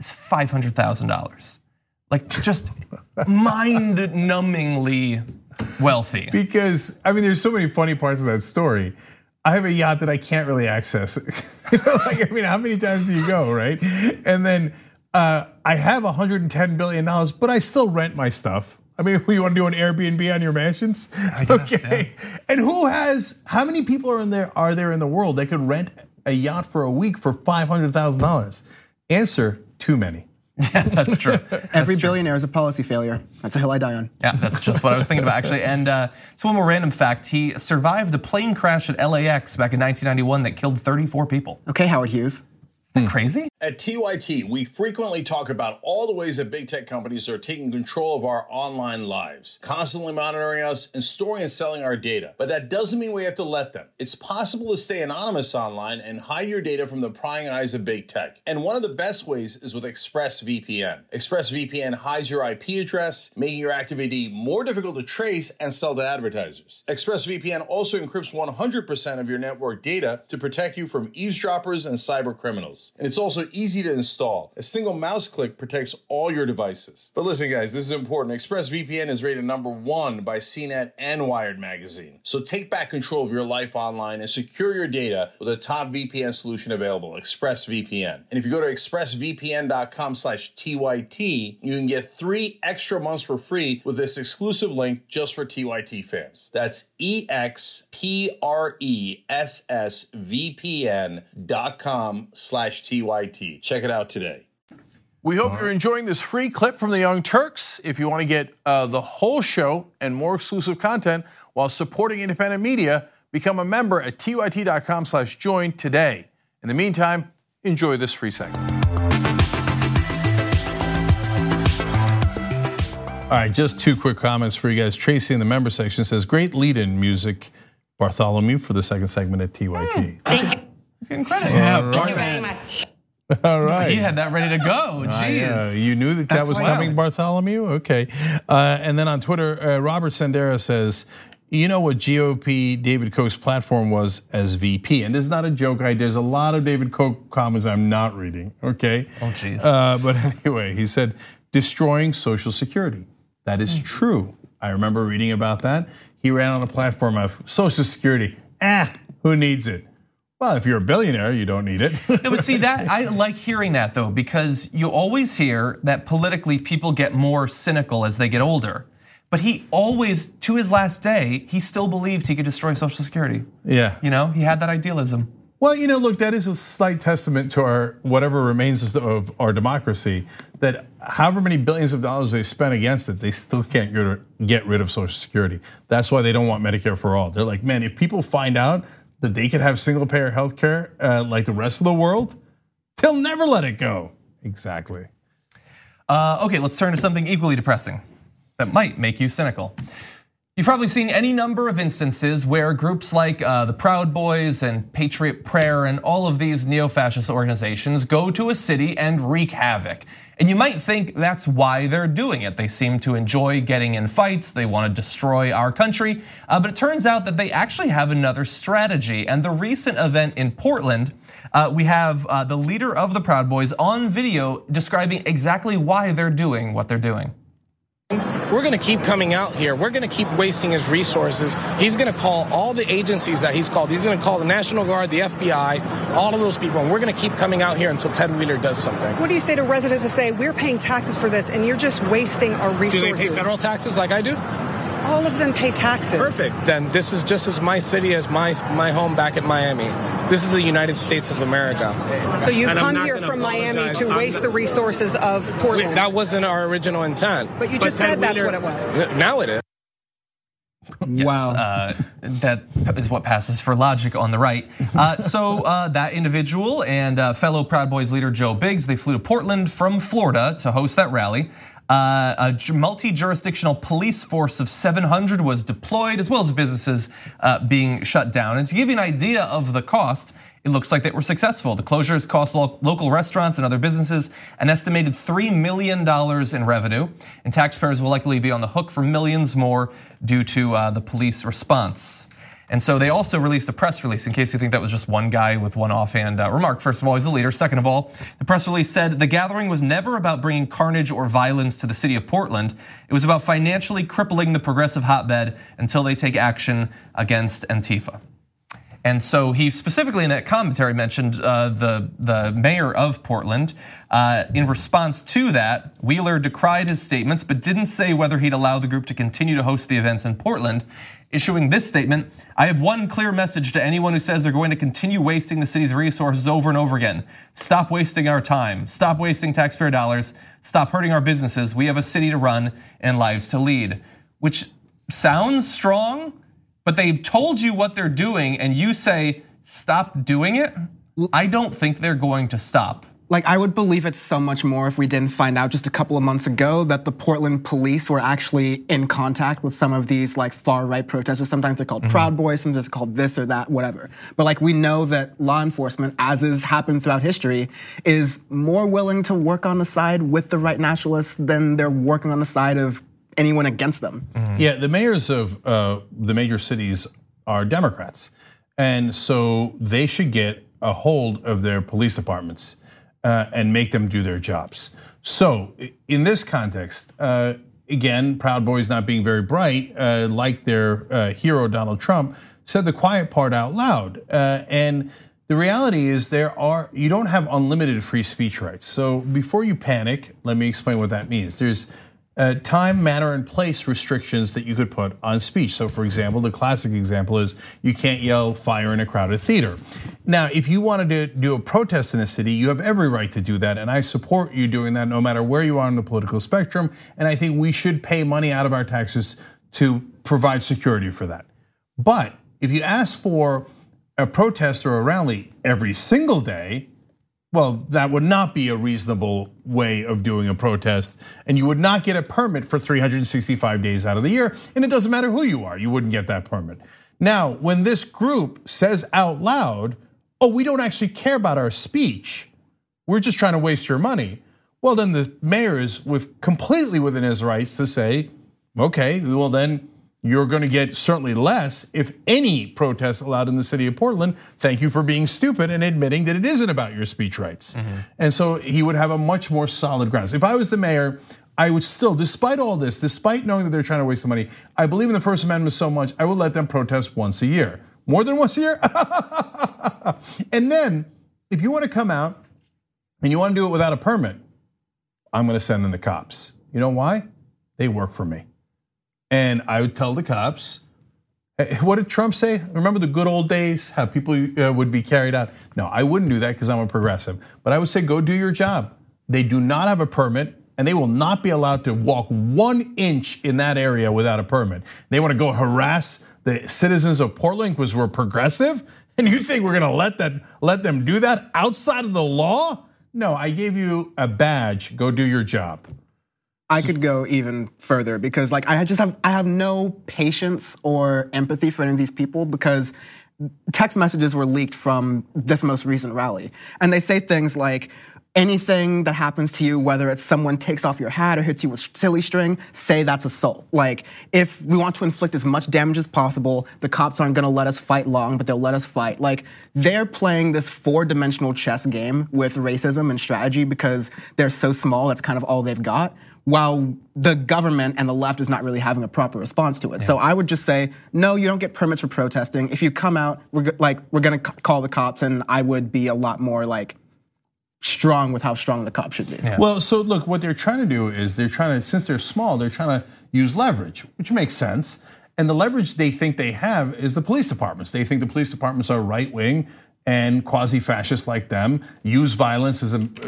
is $500,000. Like just mind-numbingly wealthy. Because, I mean, there's so many funny parts of that story. I have a yacht that I can't really access. Like, I mean, how many times do you go, right? And then I have $110 billion, but I still rent my stuff. I mean, you want to do an Airbnb on your mansions? I guess, okay. Yeah. And how many people are there in the world that could rent a yacht for a week for $500,000? Answer, too many. Yeah, that's true. Every billionaire is a policy failure. That's a hill I die on. Yeah, that's just what I was thinking about, actually. And so one more random fact, he survived a plane crash at LAX back in 1991 that killed 34 people. Okay, Howard Hughes. Isn't that crazy? At TYT, we frequently talk about all the ways that big tech companies are taking control of our online lives, constantly monitoring us and storing and selling our data. But that doesn't mean we have to let them. It's possible to stay anonymous online and hide your data from the prying eyes of big tech. And one of the best ways is with ExpressVPN. ExpressVPN hides your IP address, making your activity more difficult to trace and sell to advertisers. ExpressVPN also encrypts 100% of your network data to protect you from eavesdroppers and cyber criminals. And it's also easy to install. A single mouse click protects all your devices. But listen, guys, this is important. ExpressVPN is rated #1 by CNET and Wired magazine. So take back control of your life online and secure your data with a top VPN solution available, ExpressVPN. And if you go to expressvpn.com/TYT, you can get 3 extra months for free with this exclusive link just for TYT fans. That's expressvpn.com/TYT. Check it out today. We hope you're enjoying this free clip from the Young Turks. If you want to get the whole show and more exclusive content while supporting independent media, become a member at tyt.com/join today. In the meantime, enjoy this free segment. All right, just 2 quick comments for you guys. Tracy in the member section says, great lead-in music, Bartholomew, for the second segment at TYT. Thank you. He's getting credit. Yeah, Thank you very much. All right. He had that ready to go. Jeez. You knew that was wild. coming, Bartholomew? Okay. And then on Twitter, Robert Sendera says, you know what GOP David Koch's platform was as VP. And this is not a joke. There's a lot of David Koch comments I'm not reading, okay? Oh, jeez. But anyway, he said, destroying Social Security. That is true. I remember reading about that. He ran on a platform of Social Security. Who needs it? Well, if you're a billionaire, you don't need it. No, but see, that I like hearing that though, because you always hear that politically people get more cynical as they get older. But he always, to his last day, he still believed he could destroy Social Security. Yeah. You know, he had that idealism. Well, you know, look, that is a slight testament to our whatever remains of our democracy, that however many billions of dollars they spent against it, they still can't get rid of Social Security. That's why they don't want Medicare for all. They're like, man, if people find out that they could have single-payer health care like the rest of the world, they'll never let it go. Exactly. Okay, let's turn to something equally depressing that might make you cynical. You've probably seen any number of instances where groups like the Proud Boys and Patriot Prayer and all of these neo-fascist organizations go to a city and wreak havoc. And you might think that's why they're doing it. They seem to enjoy getting in fights. They want to destroy our country. But it turns out that they actually have another strategy. And the recent event in Portland, we have the leader of the Proud Boys on video describing exactly why they're doing what they're doing. We're going to keep coming out here. We're going to keep wasting his resources. He's going to call all the agencies that he's called. He's going to call the National Guard, the FBI, all of those people. And we're going to keep coming out here until Ted Wheeler does something. What do you say to residents that say, we're paying taxes for this and you're just wasting our resources? Do they pay federal taxes like I do? All of them pay taxes. Perfect. Then this is just as my city as my home back at Miami. This is the United States of America. So you've come here from Miami to waste the resources of Portland. That wasn't our original intent. But you just said that's what it was. Now it is. Yes, Wow. That is what passes for logic on the right. So that individual and fellow Proud Boys leader Joe Biggs, they flew to Portland from Florida to host that rally. A multi-jurisdictional police force of 700 was deployed, as well as businesses being shut down. And to give you an idea of the cost, it looks like they were successful. The closures cost local restaurants and other businesses an estimated $3 million in revenue, and taxpayers will likely be on the hook for millions more due to the police response. And so they also released a press release, in case you think that was just one guy with one offhand remark. First of all, he's a leader. Second of all, the press release said the gathering was never about bringing carnage or violence to the city of Portland. It was about financially crippling the progressive hotbed until they take action against Antifa. And so he specifically in that commentary mentioned the mayor of Portland. In response to that, Wheeler decried his statements, but didn't say whether he'd allow the group to continue to host the events in Portland, issuing this statement: "I have one clear message to anyone who says they're going to continue wasting the city's resources over and over again. Stop wasting our time. Stop wasting taxpayer dollars. Stop hurting our businesses. We have a city to run and lives to lead." Which sounds strong, but they've told you what they're doing and you say, stop doing it. I don't think they're going to stop. Like, I would believe it so much more if we didn't find out just a couple of months ago that the Portland police were actually in contact with some of these like far right protesters. Sometimes they're called Proud Boys, sometimes they're called this or that, whatever. But like, we know that law enforcement, as has happened throughout history, is more willing to work on the side with the right nationalists than they're working on the side of anyone against them. Yeah, the mayors of the major cities are Democrats. And so they should get a hold of their police departments and make them do their jobs. So in this context, again, Proud Boys not being very bright, like their hero Donald Trump, said the quiet part out loud. And the reality is you don't have unlimited free speech rights. So before you panic, let me explain what that means. There's time, manner, and place restrictions that you could put on speech. So for example, the classic example is you can't yell fire in a crowded theater. Now, if you wanted to do a protest in a city, you have every right to do that, and I support you doing that no matter where you are on the political spectrum, and I think we should pay money out of our taxes to provide security for that. But if you ask for a protest or a rally every single day, well, that would not be a reasonable way of doing a protest, and you would not get a permit for 365 days out of the year, and it doesn't matter who you are, you wouldn't get that permit. Now, when this group says out loud, oh, we don't actually care about our speech, we're just trying to waste your money, well, then the mayor is completely within his rights to say, okay, well then, you're gonna get certainly less, if any, protests allowed in the city of Portland. Thank you for being stupid and admitting that it isn't about your speech rights. And so he would have a much more solid grounds. If I was the mayor, I would still, despite all this, despite knowing that they're trying to waste the money, I believe in the First Amendment so much, I would let them protest once a year. More than once a year? And then, if you wanna come out and you wanna do it without a permit, I'm gonna send in the cops. You know why? They work for me. And I would tell the cops, what did Trump say? Remember the good old days, how people would be carried out? No, I wouldn't do that because I'm a progressive. But I would say, go do your job. They do not have a permit, and they will not be allowed to walk 1 inch in that area without a permit. They want to go harass the citizens of Portland because we're progressive? And you think we're gonna let them do that outside of the law? No, I gave you a badge, go do your job. I could go even further because like I have no patience or empathy for any of these people because text messages were leaked from this most recent rally. And they say things like, anything that happens to you, whether it's someone takes off your hat or hits you with silly string, say that's assault. Like, if we want to inflict as much damage as possible, the cops aren't gonna let us fight long, but they'll let us fight. Like, they're playing this 4-dimensional chess game with racism and strategy because they're so small, that's kind of all they've got, while the government and the left is not really having a proper response to it. Yeah. So I would just say, no, you don't get permits for protesting. If you come out, we're gonna call the cops, and I would be a lot more like, strong with how strong the cops should be. Yeah. Well, so look, what they're trying to do is since they're small, they're trying to use leverage, which makes sense. And the leverage they think they have is the police departments. They think the police departments are right wing and quasi-fascist like them, use violence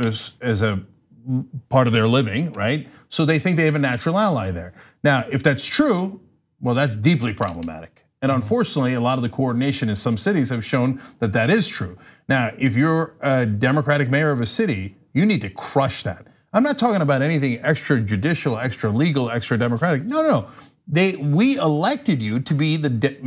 as a part of their living, right? So they think they have a natural ally there. Now, if that's true, well, that's deeply problematic. And unfortunately, a lot of the coordination in some cities have shown that that is true. Now, if you're a Democratic mayor of a city, you need to crush that. I'm not talking about anything extrajudicial, extra legal, extra democratic. No. We elected you to be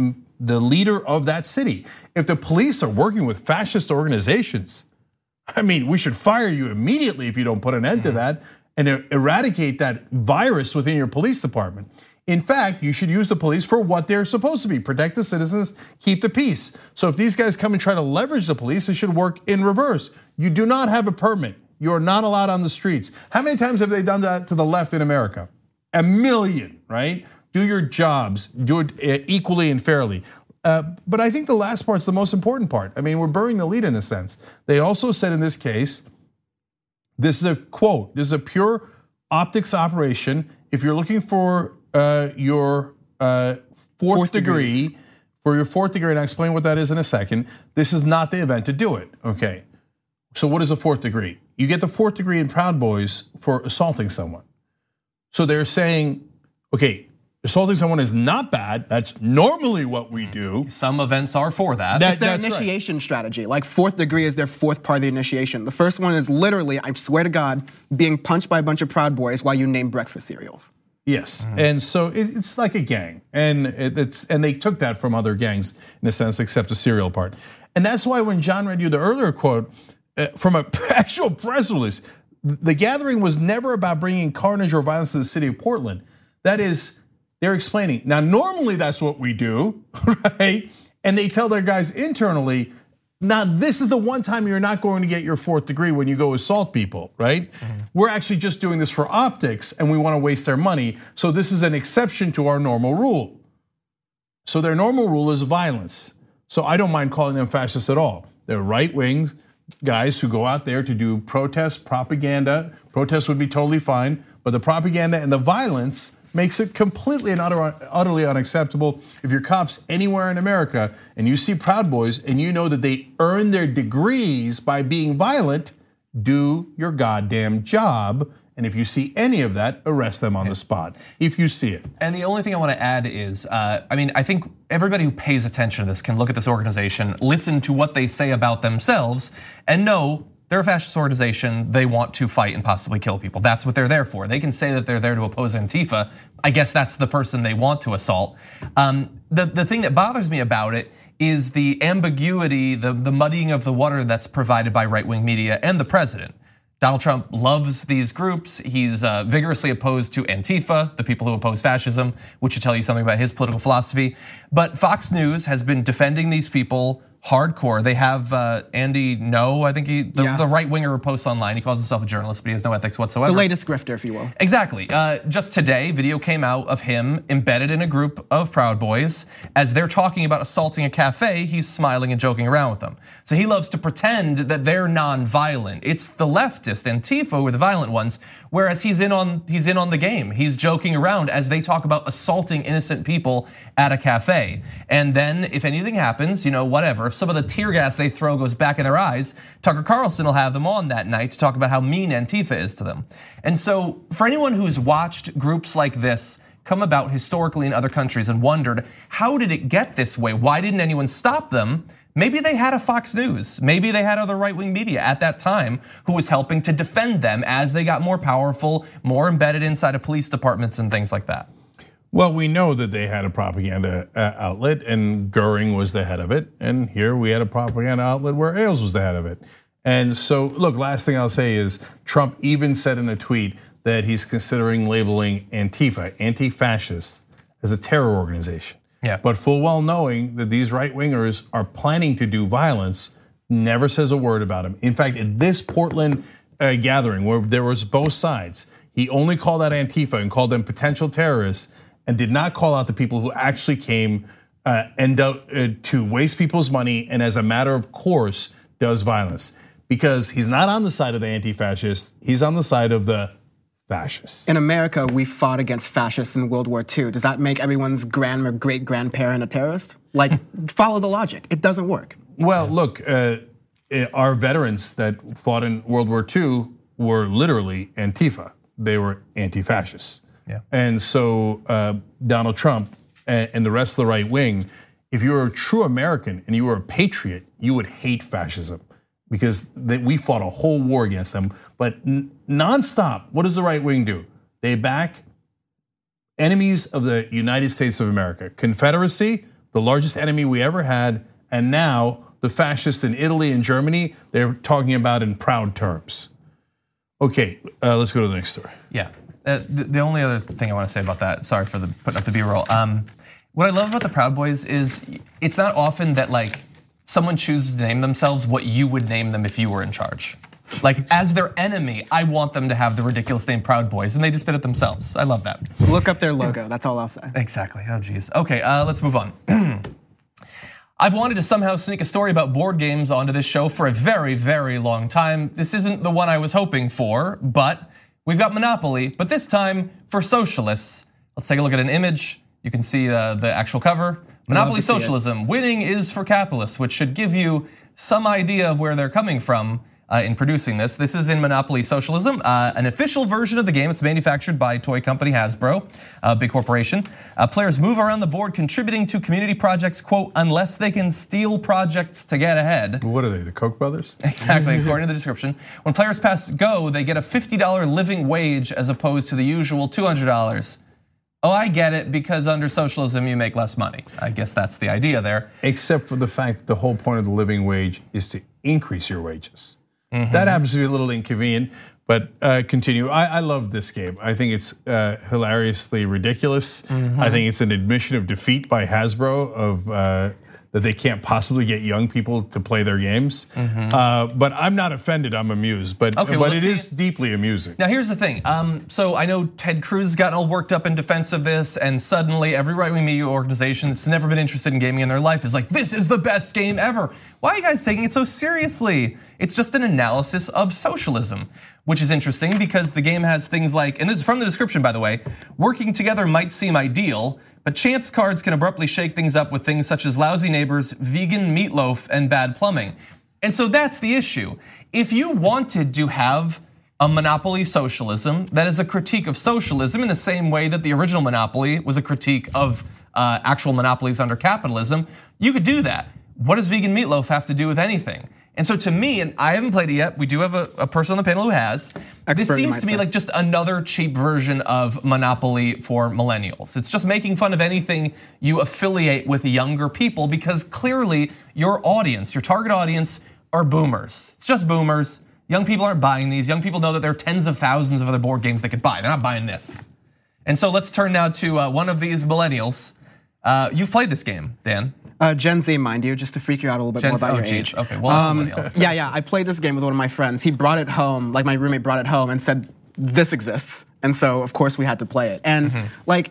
the leader of that city. If the police are working with fascist organizations, I mean, we should fire you immediately if you don't put an end to that and eradicate that virus within your police department. In fact, you should use the police for what they're supposed to be: protect the citizens, keep the peace. So if these guys come and try to leverage the police, it should work in reverse. You do not have a permit. You are not allowed on the streets. How many times have they done that to the left in America? A million, right? Do your jobs, do it equally and fairly. But I think the last part's the most important part. I mean, we're burying the lead in a sense. They also said in this case, this is a quote, this is a pure optics operation. If you're looking for your fourth degree, and I'll explain what that is in a second, this is not the event to do it, okay? So what is a fourth degree? You get the fourth degree in Proud Boys for assaulting someone. So they're saying, okay, assaulting someone is not bad. That's normally what we do. Some events are for that. It's their initiation strategy. Like fourth degree is their fourth part of the initiation. The first one is literally, I swear to God, being punched by a bunch of Proud Boys while you name breakfast cereals. Yes, and so it's like a gang, and they took that from other gangs in a sense, except the cereal part. And that's why when John read you the earlier quote from an actual press release, the gathering was never about bringing carnage or violence to the city of Portland. That is, they're explaining. Now, normally that's what we do, right? And they tell their guys internally, now this is the one time you're not going to get your fourth degree when you go assault people, right? We're actually just doing this for optics and we want to waste their money. So this is an exception to our normal rule. So their normal rule is violence. So I don't mind calling them fascists at all. They're right-wing guys who go out there to do protest, propaganda. Protests would be totally fine, but the propaganda and the violence makes it completely and utterly unacceptable. If you're cops anywhere in America and you see Proud Boys and you know that they earn their degrees by being violent, do your goddamn job. And if you see any of that, arrest them on the spot, if you see it. And the only thing I want to add is, I think everybody who pays attention to this can look at this organization, listen to what they say about themselves, and know they're a fascist organization. They want to fight and possibly kill people. That's what they're there for. They can say that they're there to oppose Antifa. I guess that's the person they want to assault. The thing that bothers me about it is the ambiguity, the muddying of the water that's provided by right-wing media and the president. Donald Trump loves these groups. He's vigorously opposed to Antifa, the people who oppose fascism, which should tell you something about his political philosophy. But Fox News has been defending these people hardcore. They have Andy Ngo, I think the right winger who posts online. He calls himself a journalist, but he has no ethics whatsoever. The latest grifter, if you will. Exactly. Just today, video came out of him embedded in a group of Proud Boys. As they're talking about assaulting a cafe, he's smiling and joking around with them. So he loves to pretend that they're non-violent. It's the leftist Antifa who are the violent ones, whereas he's in on the game. He's joking around as they talk about assaulting innocent people at a cafe. And then if anything happens, whatever, if some of the tear gas they throw goes back in their eyes, Tucker Carlson will have them on that night to talk about how mean Antifa is to them. And so for anyone who's watched groups like this come about historically in other countries and wondered, how did it get this way? Why didn't anyone stop them? Maybe they had a Fox News, maybe they had other right-wing media at that time who was helping to defend them as they got more powerful, more embedded inside of police departments and things like that. Well, we know that they had a propaganda outlet and Goering was the head of it. And here we had a propaganda outlet where Ailes was the head of it. And so, look, last thing I'll say is Trump even said in a tweet that he's considering labeling Antifa, anti-fascists, as a terror organization. Yeah. But full well knowing that these right-wingers are planning to do violence, never says a word about him. In fact, at this Portland gathering where there was both sides, he only called out Antifa and called them potential terrorists and did not call out the people who actually came to waste people's money and as a matter of course does violence. Because he's not on the side of the anti-fascists, he's on the side of the fascists. In America, we fought against fascists in World War II. Does that make everyone's grand or great-grandparent a terrorist? Like, follow the logic, it doesn't work. Well, look, our veterans that fought in World War II were literally Antifa. They were anti-fascists. Yeah. And so Donald Trump and the rest of the right wing, if you're a true American and you were a patriot, you would hate fascism because we fought a whole war against them. But nonstop, what does the right wing do? They back enemies of the United States of America. Confederacy, the largest enemy we ever had, and now the fascists in Italy and Germany, they're talking about in proud terms. Okay, let's go to the next story. Yeah. The only other thing I want to say about that, sorry for putting up the B-roll. What I love about the Proud Boys is it's not often that like someone chooses to name themselves what you would name them if you were in charge. Like as their enemy, I want them to have the ridiculous name Proud Boys, and they just did it themselves. I love that. Look up their logo, that's all I'll say. Exactly, oh geez. Okay, let's move on. I've wanted to somehow sneak a story about board games onto this show for a very, very long time. This isn't the one I was hoping for, but we've got Monopoly, but this time for socialists. Let's take a look at an image. You can see the actual cover. Monopoly Socialism, winning is for capitalists, which should give you some idea of where they're coming from in producing this. This is in Monopoly Socialism, an official version of the game. It's manufactured by toy company Hasbro, a big corporation. Players move around the board contributing to community projects, quote, unless they can steal projects to get ahead. What are they, the Koch brothers? Exactly, according to the description. When players pass go, they get a $50 living wage as opposed to the usual $200. Oh, I get it, because under socialism you make less money. I guess that's the idea there. Except for the fact that the whole point of the living wage is to increase your wages. That happens to be a little inconvenient, but continue. I love this game. I think it's hilariously ridiculous. I think it's an admission of defeat by Hasbro of that they can't possibly get young people to play their games. But I'm not offended, I'm amused. But it is deeply amusing. Now here's the thing, so I know Ted Cruz got all worked up in defense of this, and suddenly every right-wing media organization that's never been interested in gaming in their life is like, this is the best game ever. Why are you guys taking it so seriously? It's just an analysis of socialism, which is interesting because the game has things like, and this is from the description by the way, working together might seem ideal, but chance cards can abruptly shake things up with things such as lousy neighbors, vegan meatloaf, and bad plumbing. And so that's the issue. If you wanted to have a Monopoly Socialism that is a critique of socialism in the same way that the original Monopoly was a critique of actual monopolies under capitalism, you could do that. What does vegan meatloaf have to do with anything? And so to me, and I haven't played it yet, we do have a person on the panel who has. This seems to me like just another cheap version of Monopoly for millennials. It's just making fun of anything you affiliate with younger people because clearly your audience, your target audience are boomers. It's just boomers. Young people aren't buying these. Young people know that there are tens of thousands of other board games they could buy. They're not buying this. And so let's turn now to one of these millennials. You've played this game, Dan. Gen Z, mind you, just to freak you out a little bit more about your age. Okay, well, yeah, I played this game with one of my friends. He brought it home, like my roommate brought it home and said, this exists. And so, of course, we had to play it. And like,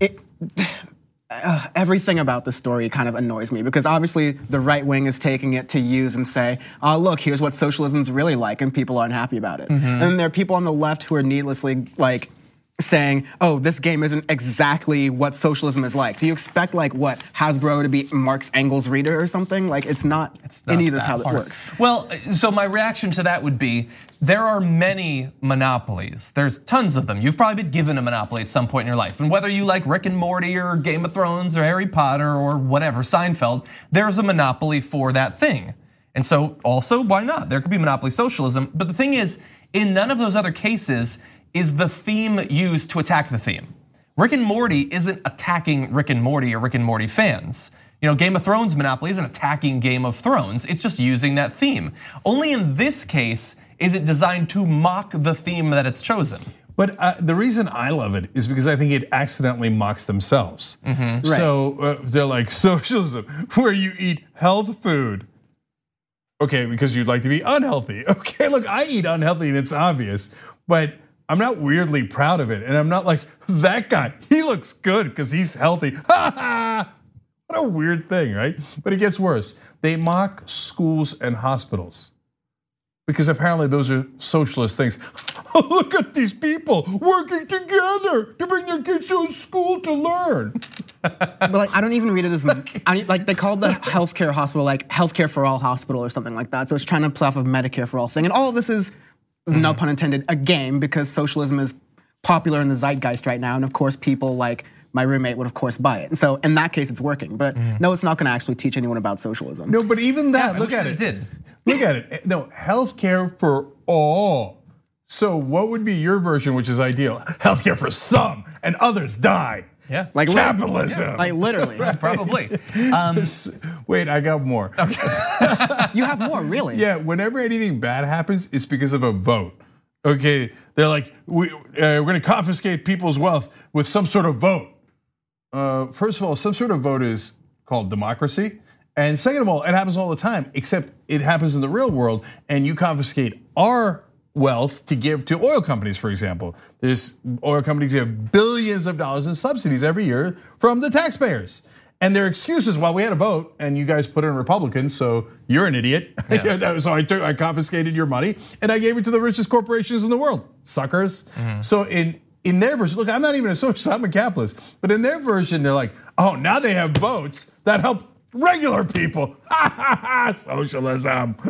everything about the story kind of annoys me because obviously the right wing is taking it to use and say, oh, look, here's what socialism's really like, and people aren't happy about it. And then there are people on the left who are needlessly like, saying, oh, this game isn't exactly what socialism is like. Do you expect like what, Hasbro to be Marx Engels reader or something? Like it's not any of this how it works. Well, so my reaction to that would be, there are many monopolies. There's tons of them. You've probably been given a monopoly at some point in your life. And whether you like Rick and Morty or Game of Thrones or Harry Potter or whatever, Seinfeld, there's a monopoly for that thing. And so also, why not? There could be monopoly socialism. But the thing is, in none of those other cases, is the theme used to attack the theme. Rick and Morty isn't attacking Rick and Morty or Rick and Morty fans. You know, Game of Thrones Monopoly isn't attacking Game of Thrones, it's just using that theme. Only in this case is it designed to mock the theme that it's chosen. But the reason I love it is because I think it accidentally mocks themselves. So they're like, socialism, where you eat health food. Okay, because you'd like to be unhealthy. Okay, look, I eat unhealthy and it's obvious, but I'm not weirdly proud of it. And I'm not like, that guy, he looks good because he's healthy. Ha ha! What a weird thing, right? But it gets worse. They mock schools and hospitals because apparently those are socialist things. Oh, look at these people working together to bring their kids to a school to learn. But like, I don't even read it as, like they called the healthcare hospital like Healthcare for All Hospital or something like that. So it's trying to play off of Medicare for All thing. And all of this is, no pun intended, a game because socialism is popular in the zeitgeist right now. And of course, people like my roommate would of course buy it. And so in that case, it's working. But no, it's not gonna actually teach anyone about socialism. No, but even that, look at it. Look at it. No, healthcare for all. So what would be your version, which is ideal? Healthcare for some and others die. Yeah, like capitalism. Like literally. Probably. Wait, I got more. Okay. You have more, really? Yeah, whenever anything bad happens, it's because of a vote. Okay, they're like, we're going to confiscate people's wealth with some sort of vote. First of all, some sort of vote is called democracy. And second of all, it happens all the time, except it happens in the real world, and you confiscate our wealth to give to oil companies, for example. There's oil companies that have billions of dollars in subsidies every year from the taxpayers. And their excuse is, well, we had a vote and you guys put in Republicans, so you're an idiot. Yeah. So I confiscated your money and I gave it to the richest corporations in the world, suckers. So in their version, look, I'm not even a socialist, I'm a capitalist. But in their version, they're like, oh, now they have votes that help regular people. Socialism.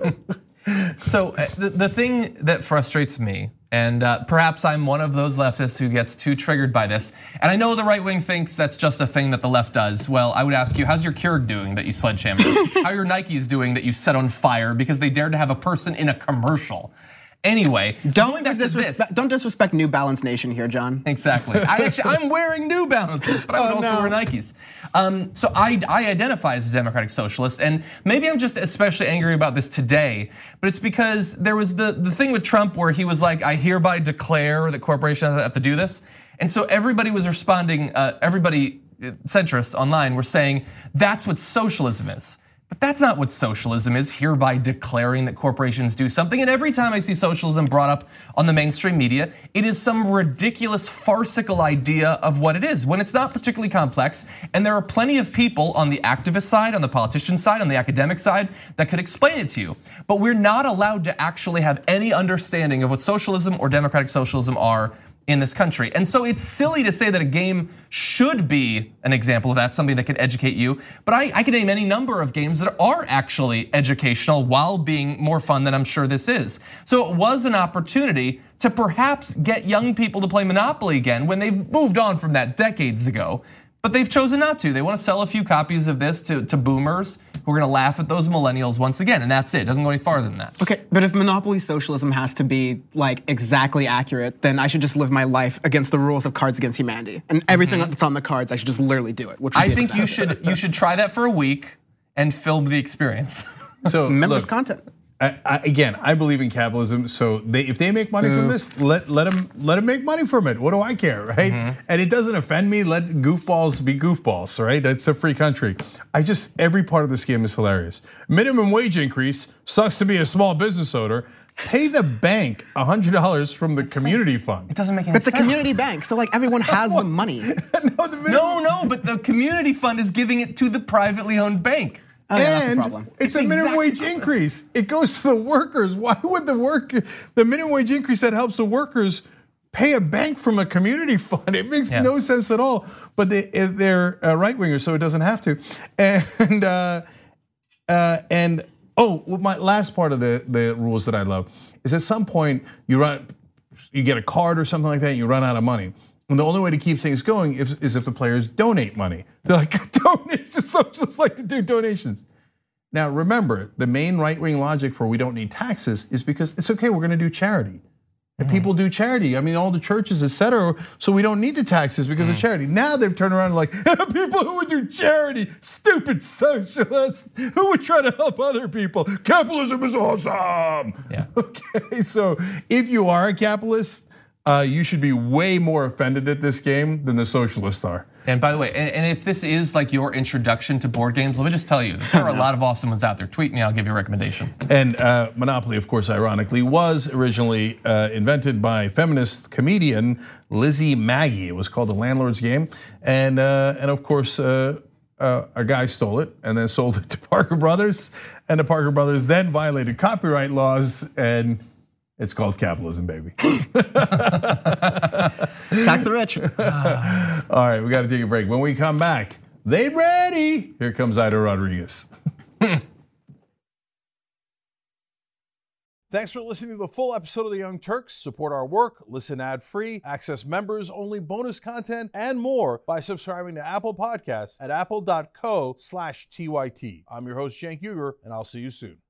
So the thing that frustrates me, and perhaps I'm one of those leftists who gets too triggered by this, and I know the right wing thinks that's just a thing that the left does. Well, I would ask you, how's your Keurig doing that you sledgehammer? How are your Nikes doing that you set on fire because they dared to have a person in a commercial? Anyway, don't disrespect New Balance Nation here, John. Exactly. I'm wearing New Balances, but I would also wear Nikes. So I identify as a democratic socialist, and maybe I'm just especially angry about this today, but it's because there was the thing with Trump where he was like, I hereby declare that corporations have to do this. And so everybody was responding, everybody centrists online were saying, that's what socialism is. But that's not what socialism is, hereby declaring that corporations do something. And every time I see socialism brought up on the mainstream media, it is some ridiculous, farcical idea of what it is, when it's not particularly complex. And there are plenty of people on the activist side, on the politician side, on the academic side that could explain it to you. But we're not allowed to actually have any understanding of what socialism or democratic socialism are in this country. And so it's silly to say that a game should be an example of that, something that can educate you. But I can name any number of games that are actually educational while being more fun than I'm sure this is. So it was an opportunity to perhaps get young people to play Monopoly again when they've moved on from that decades ago. But they've chosen not to. They want to sell a few copies of this to boomers who are going to laugh at those millennials once again, and that's it. It doesn't go any farther than that. Okay, but if Monopoly socialism has to be like exactly accurate, then I should just live my life against the rules of Cards Against Humanity, and everything that's on the cards, I should just literally do it. I think you should try that for a week and film the experience. So members content. Again, I believe in capitalism. So if they make money from this, let them make money from it. What do I care, right? And it doesn't offend me. Let goofballs be goofballs, right? That's a free country. Every part of this game is hilarious. Minimum wage increase, sucks to be a small business owner. Pay the bank $100 from the community fund. It doesn't make any sense. It's a community bank, so like everyone has the money. No, but the community fund is giving it to the privately owned bank. Oh, yeah, that's the problem. It's a minimum wage increase. It goes to the workers. Why would the minimum wage increase that helps the workers pay a bank from a community fund? It makes no sense at all. But they're right wingers, so it doesn't have to. And my last part of the rules that I love is at some point you get a card or something like that, and you run out of money. And the only way to keep things going is if the players donate money. They're like, donations, socialists like to do donations. Now remember, the main right-wing logic for we don't need taxes is because it's okay, we're gonna do charity. And people do charity. I mean, all the churches, etc. So we don't need the taxes because of charity. Now they've turned around and like, people who would do charity, stupid socialists, who would try to help other people. Capitalism is awesome. Yeah. Okay, so if you are a capitalist, you should be way more offended at this game than the socialists are. And by the way, and if this is like your introduction to board games, let me just tell you, there are a lot of awesome ones out there. Tweet me, I'll give you a recommendation. And Monopoly, of course, ironically, was originally invented by feminist comedian Lizzie Magie. It was called The Landlord's Game. And of course, a guy stole it and then sold it to Parker Brothers. And the Parker Brothers then violated copyright laws, and it's called capitalism, baby. Tax the rich. All right, we got to take a break. When we come back, they ready. Here comes Ida Rodriguez. Thanks for listening to the full episode of The Young Turks. Support our work, listen ad-free, access members-only bonus content, and more by subscribing to Apple Podcasts at apple.co/TYT. I'm your host, Cenk Uygur, and I'll see you soon.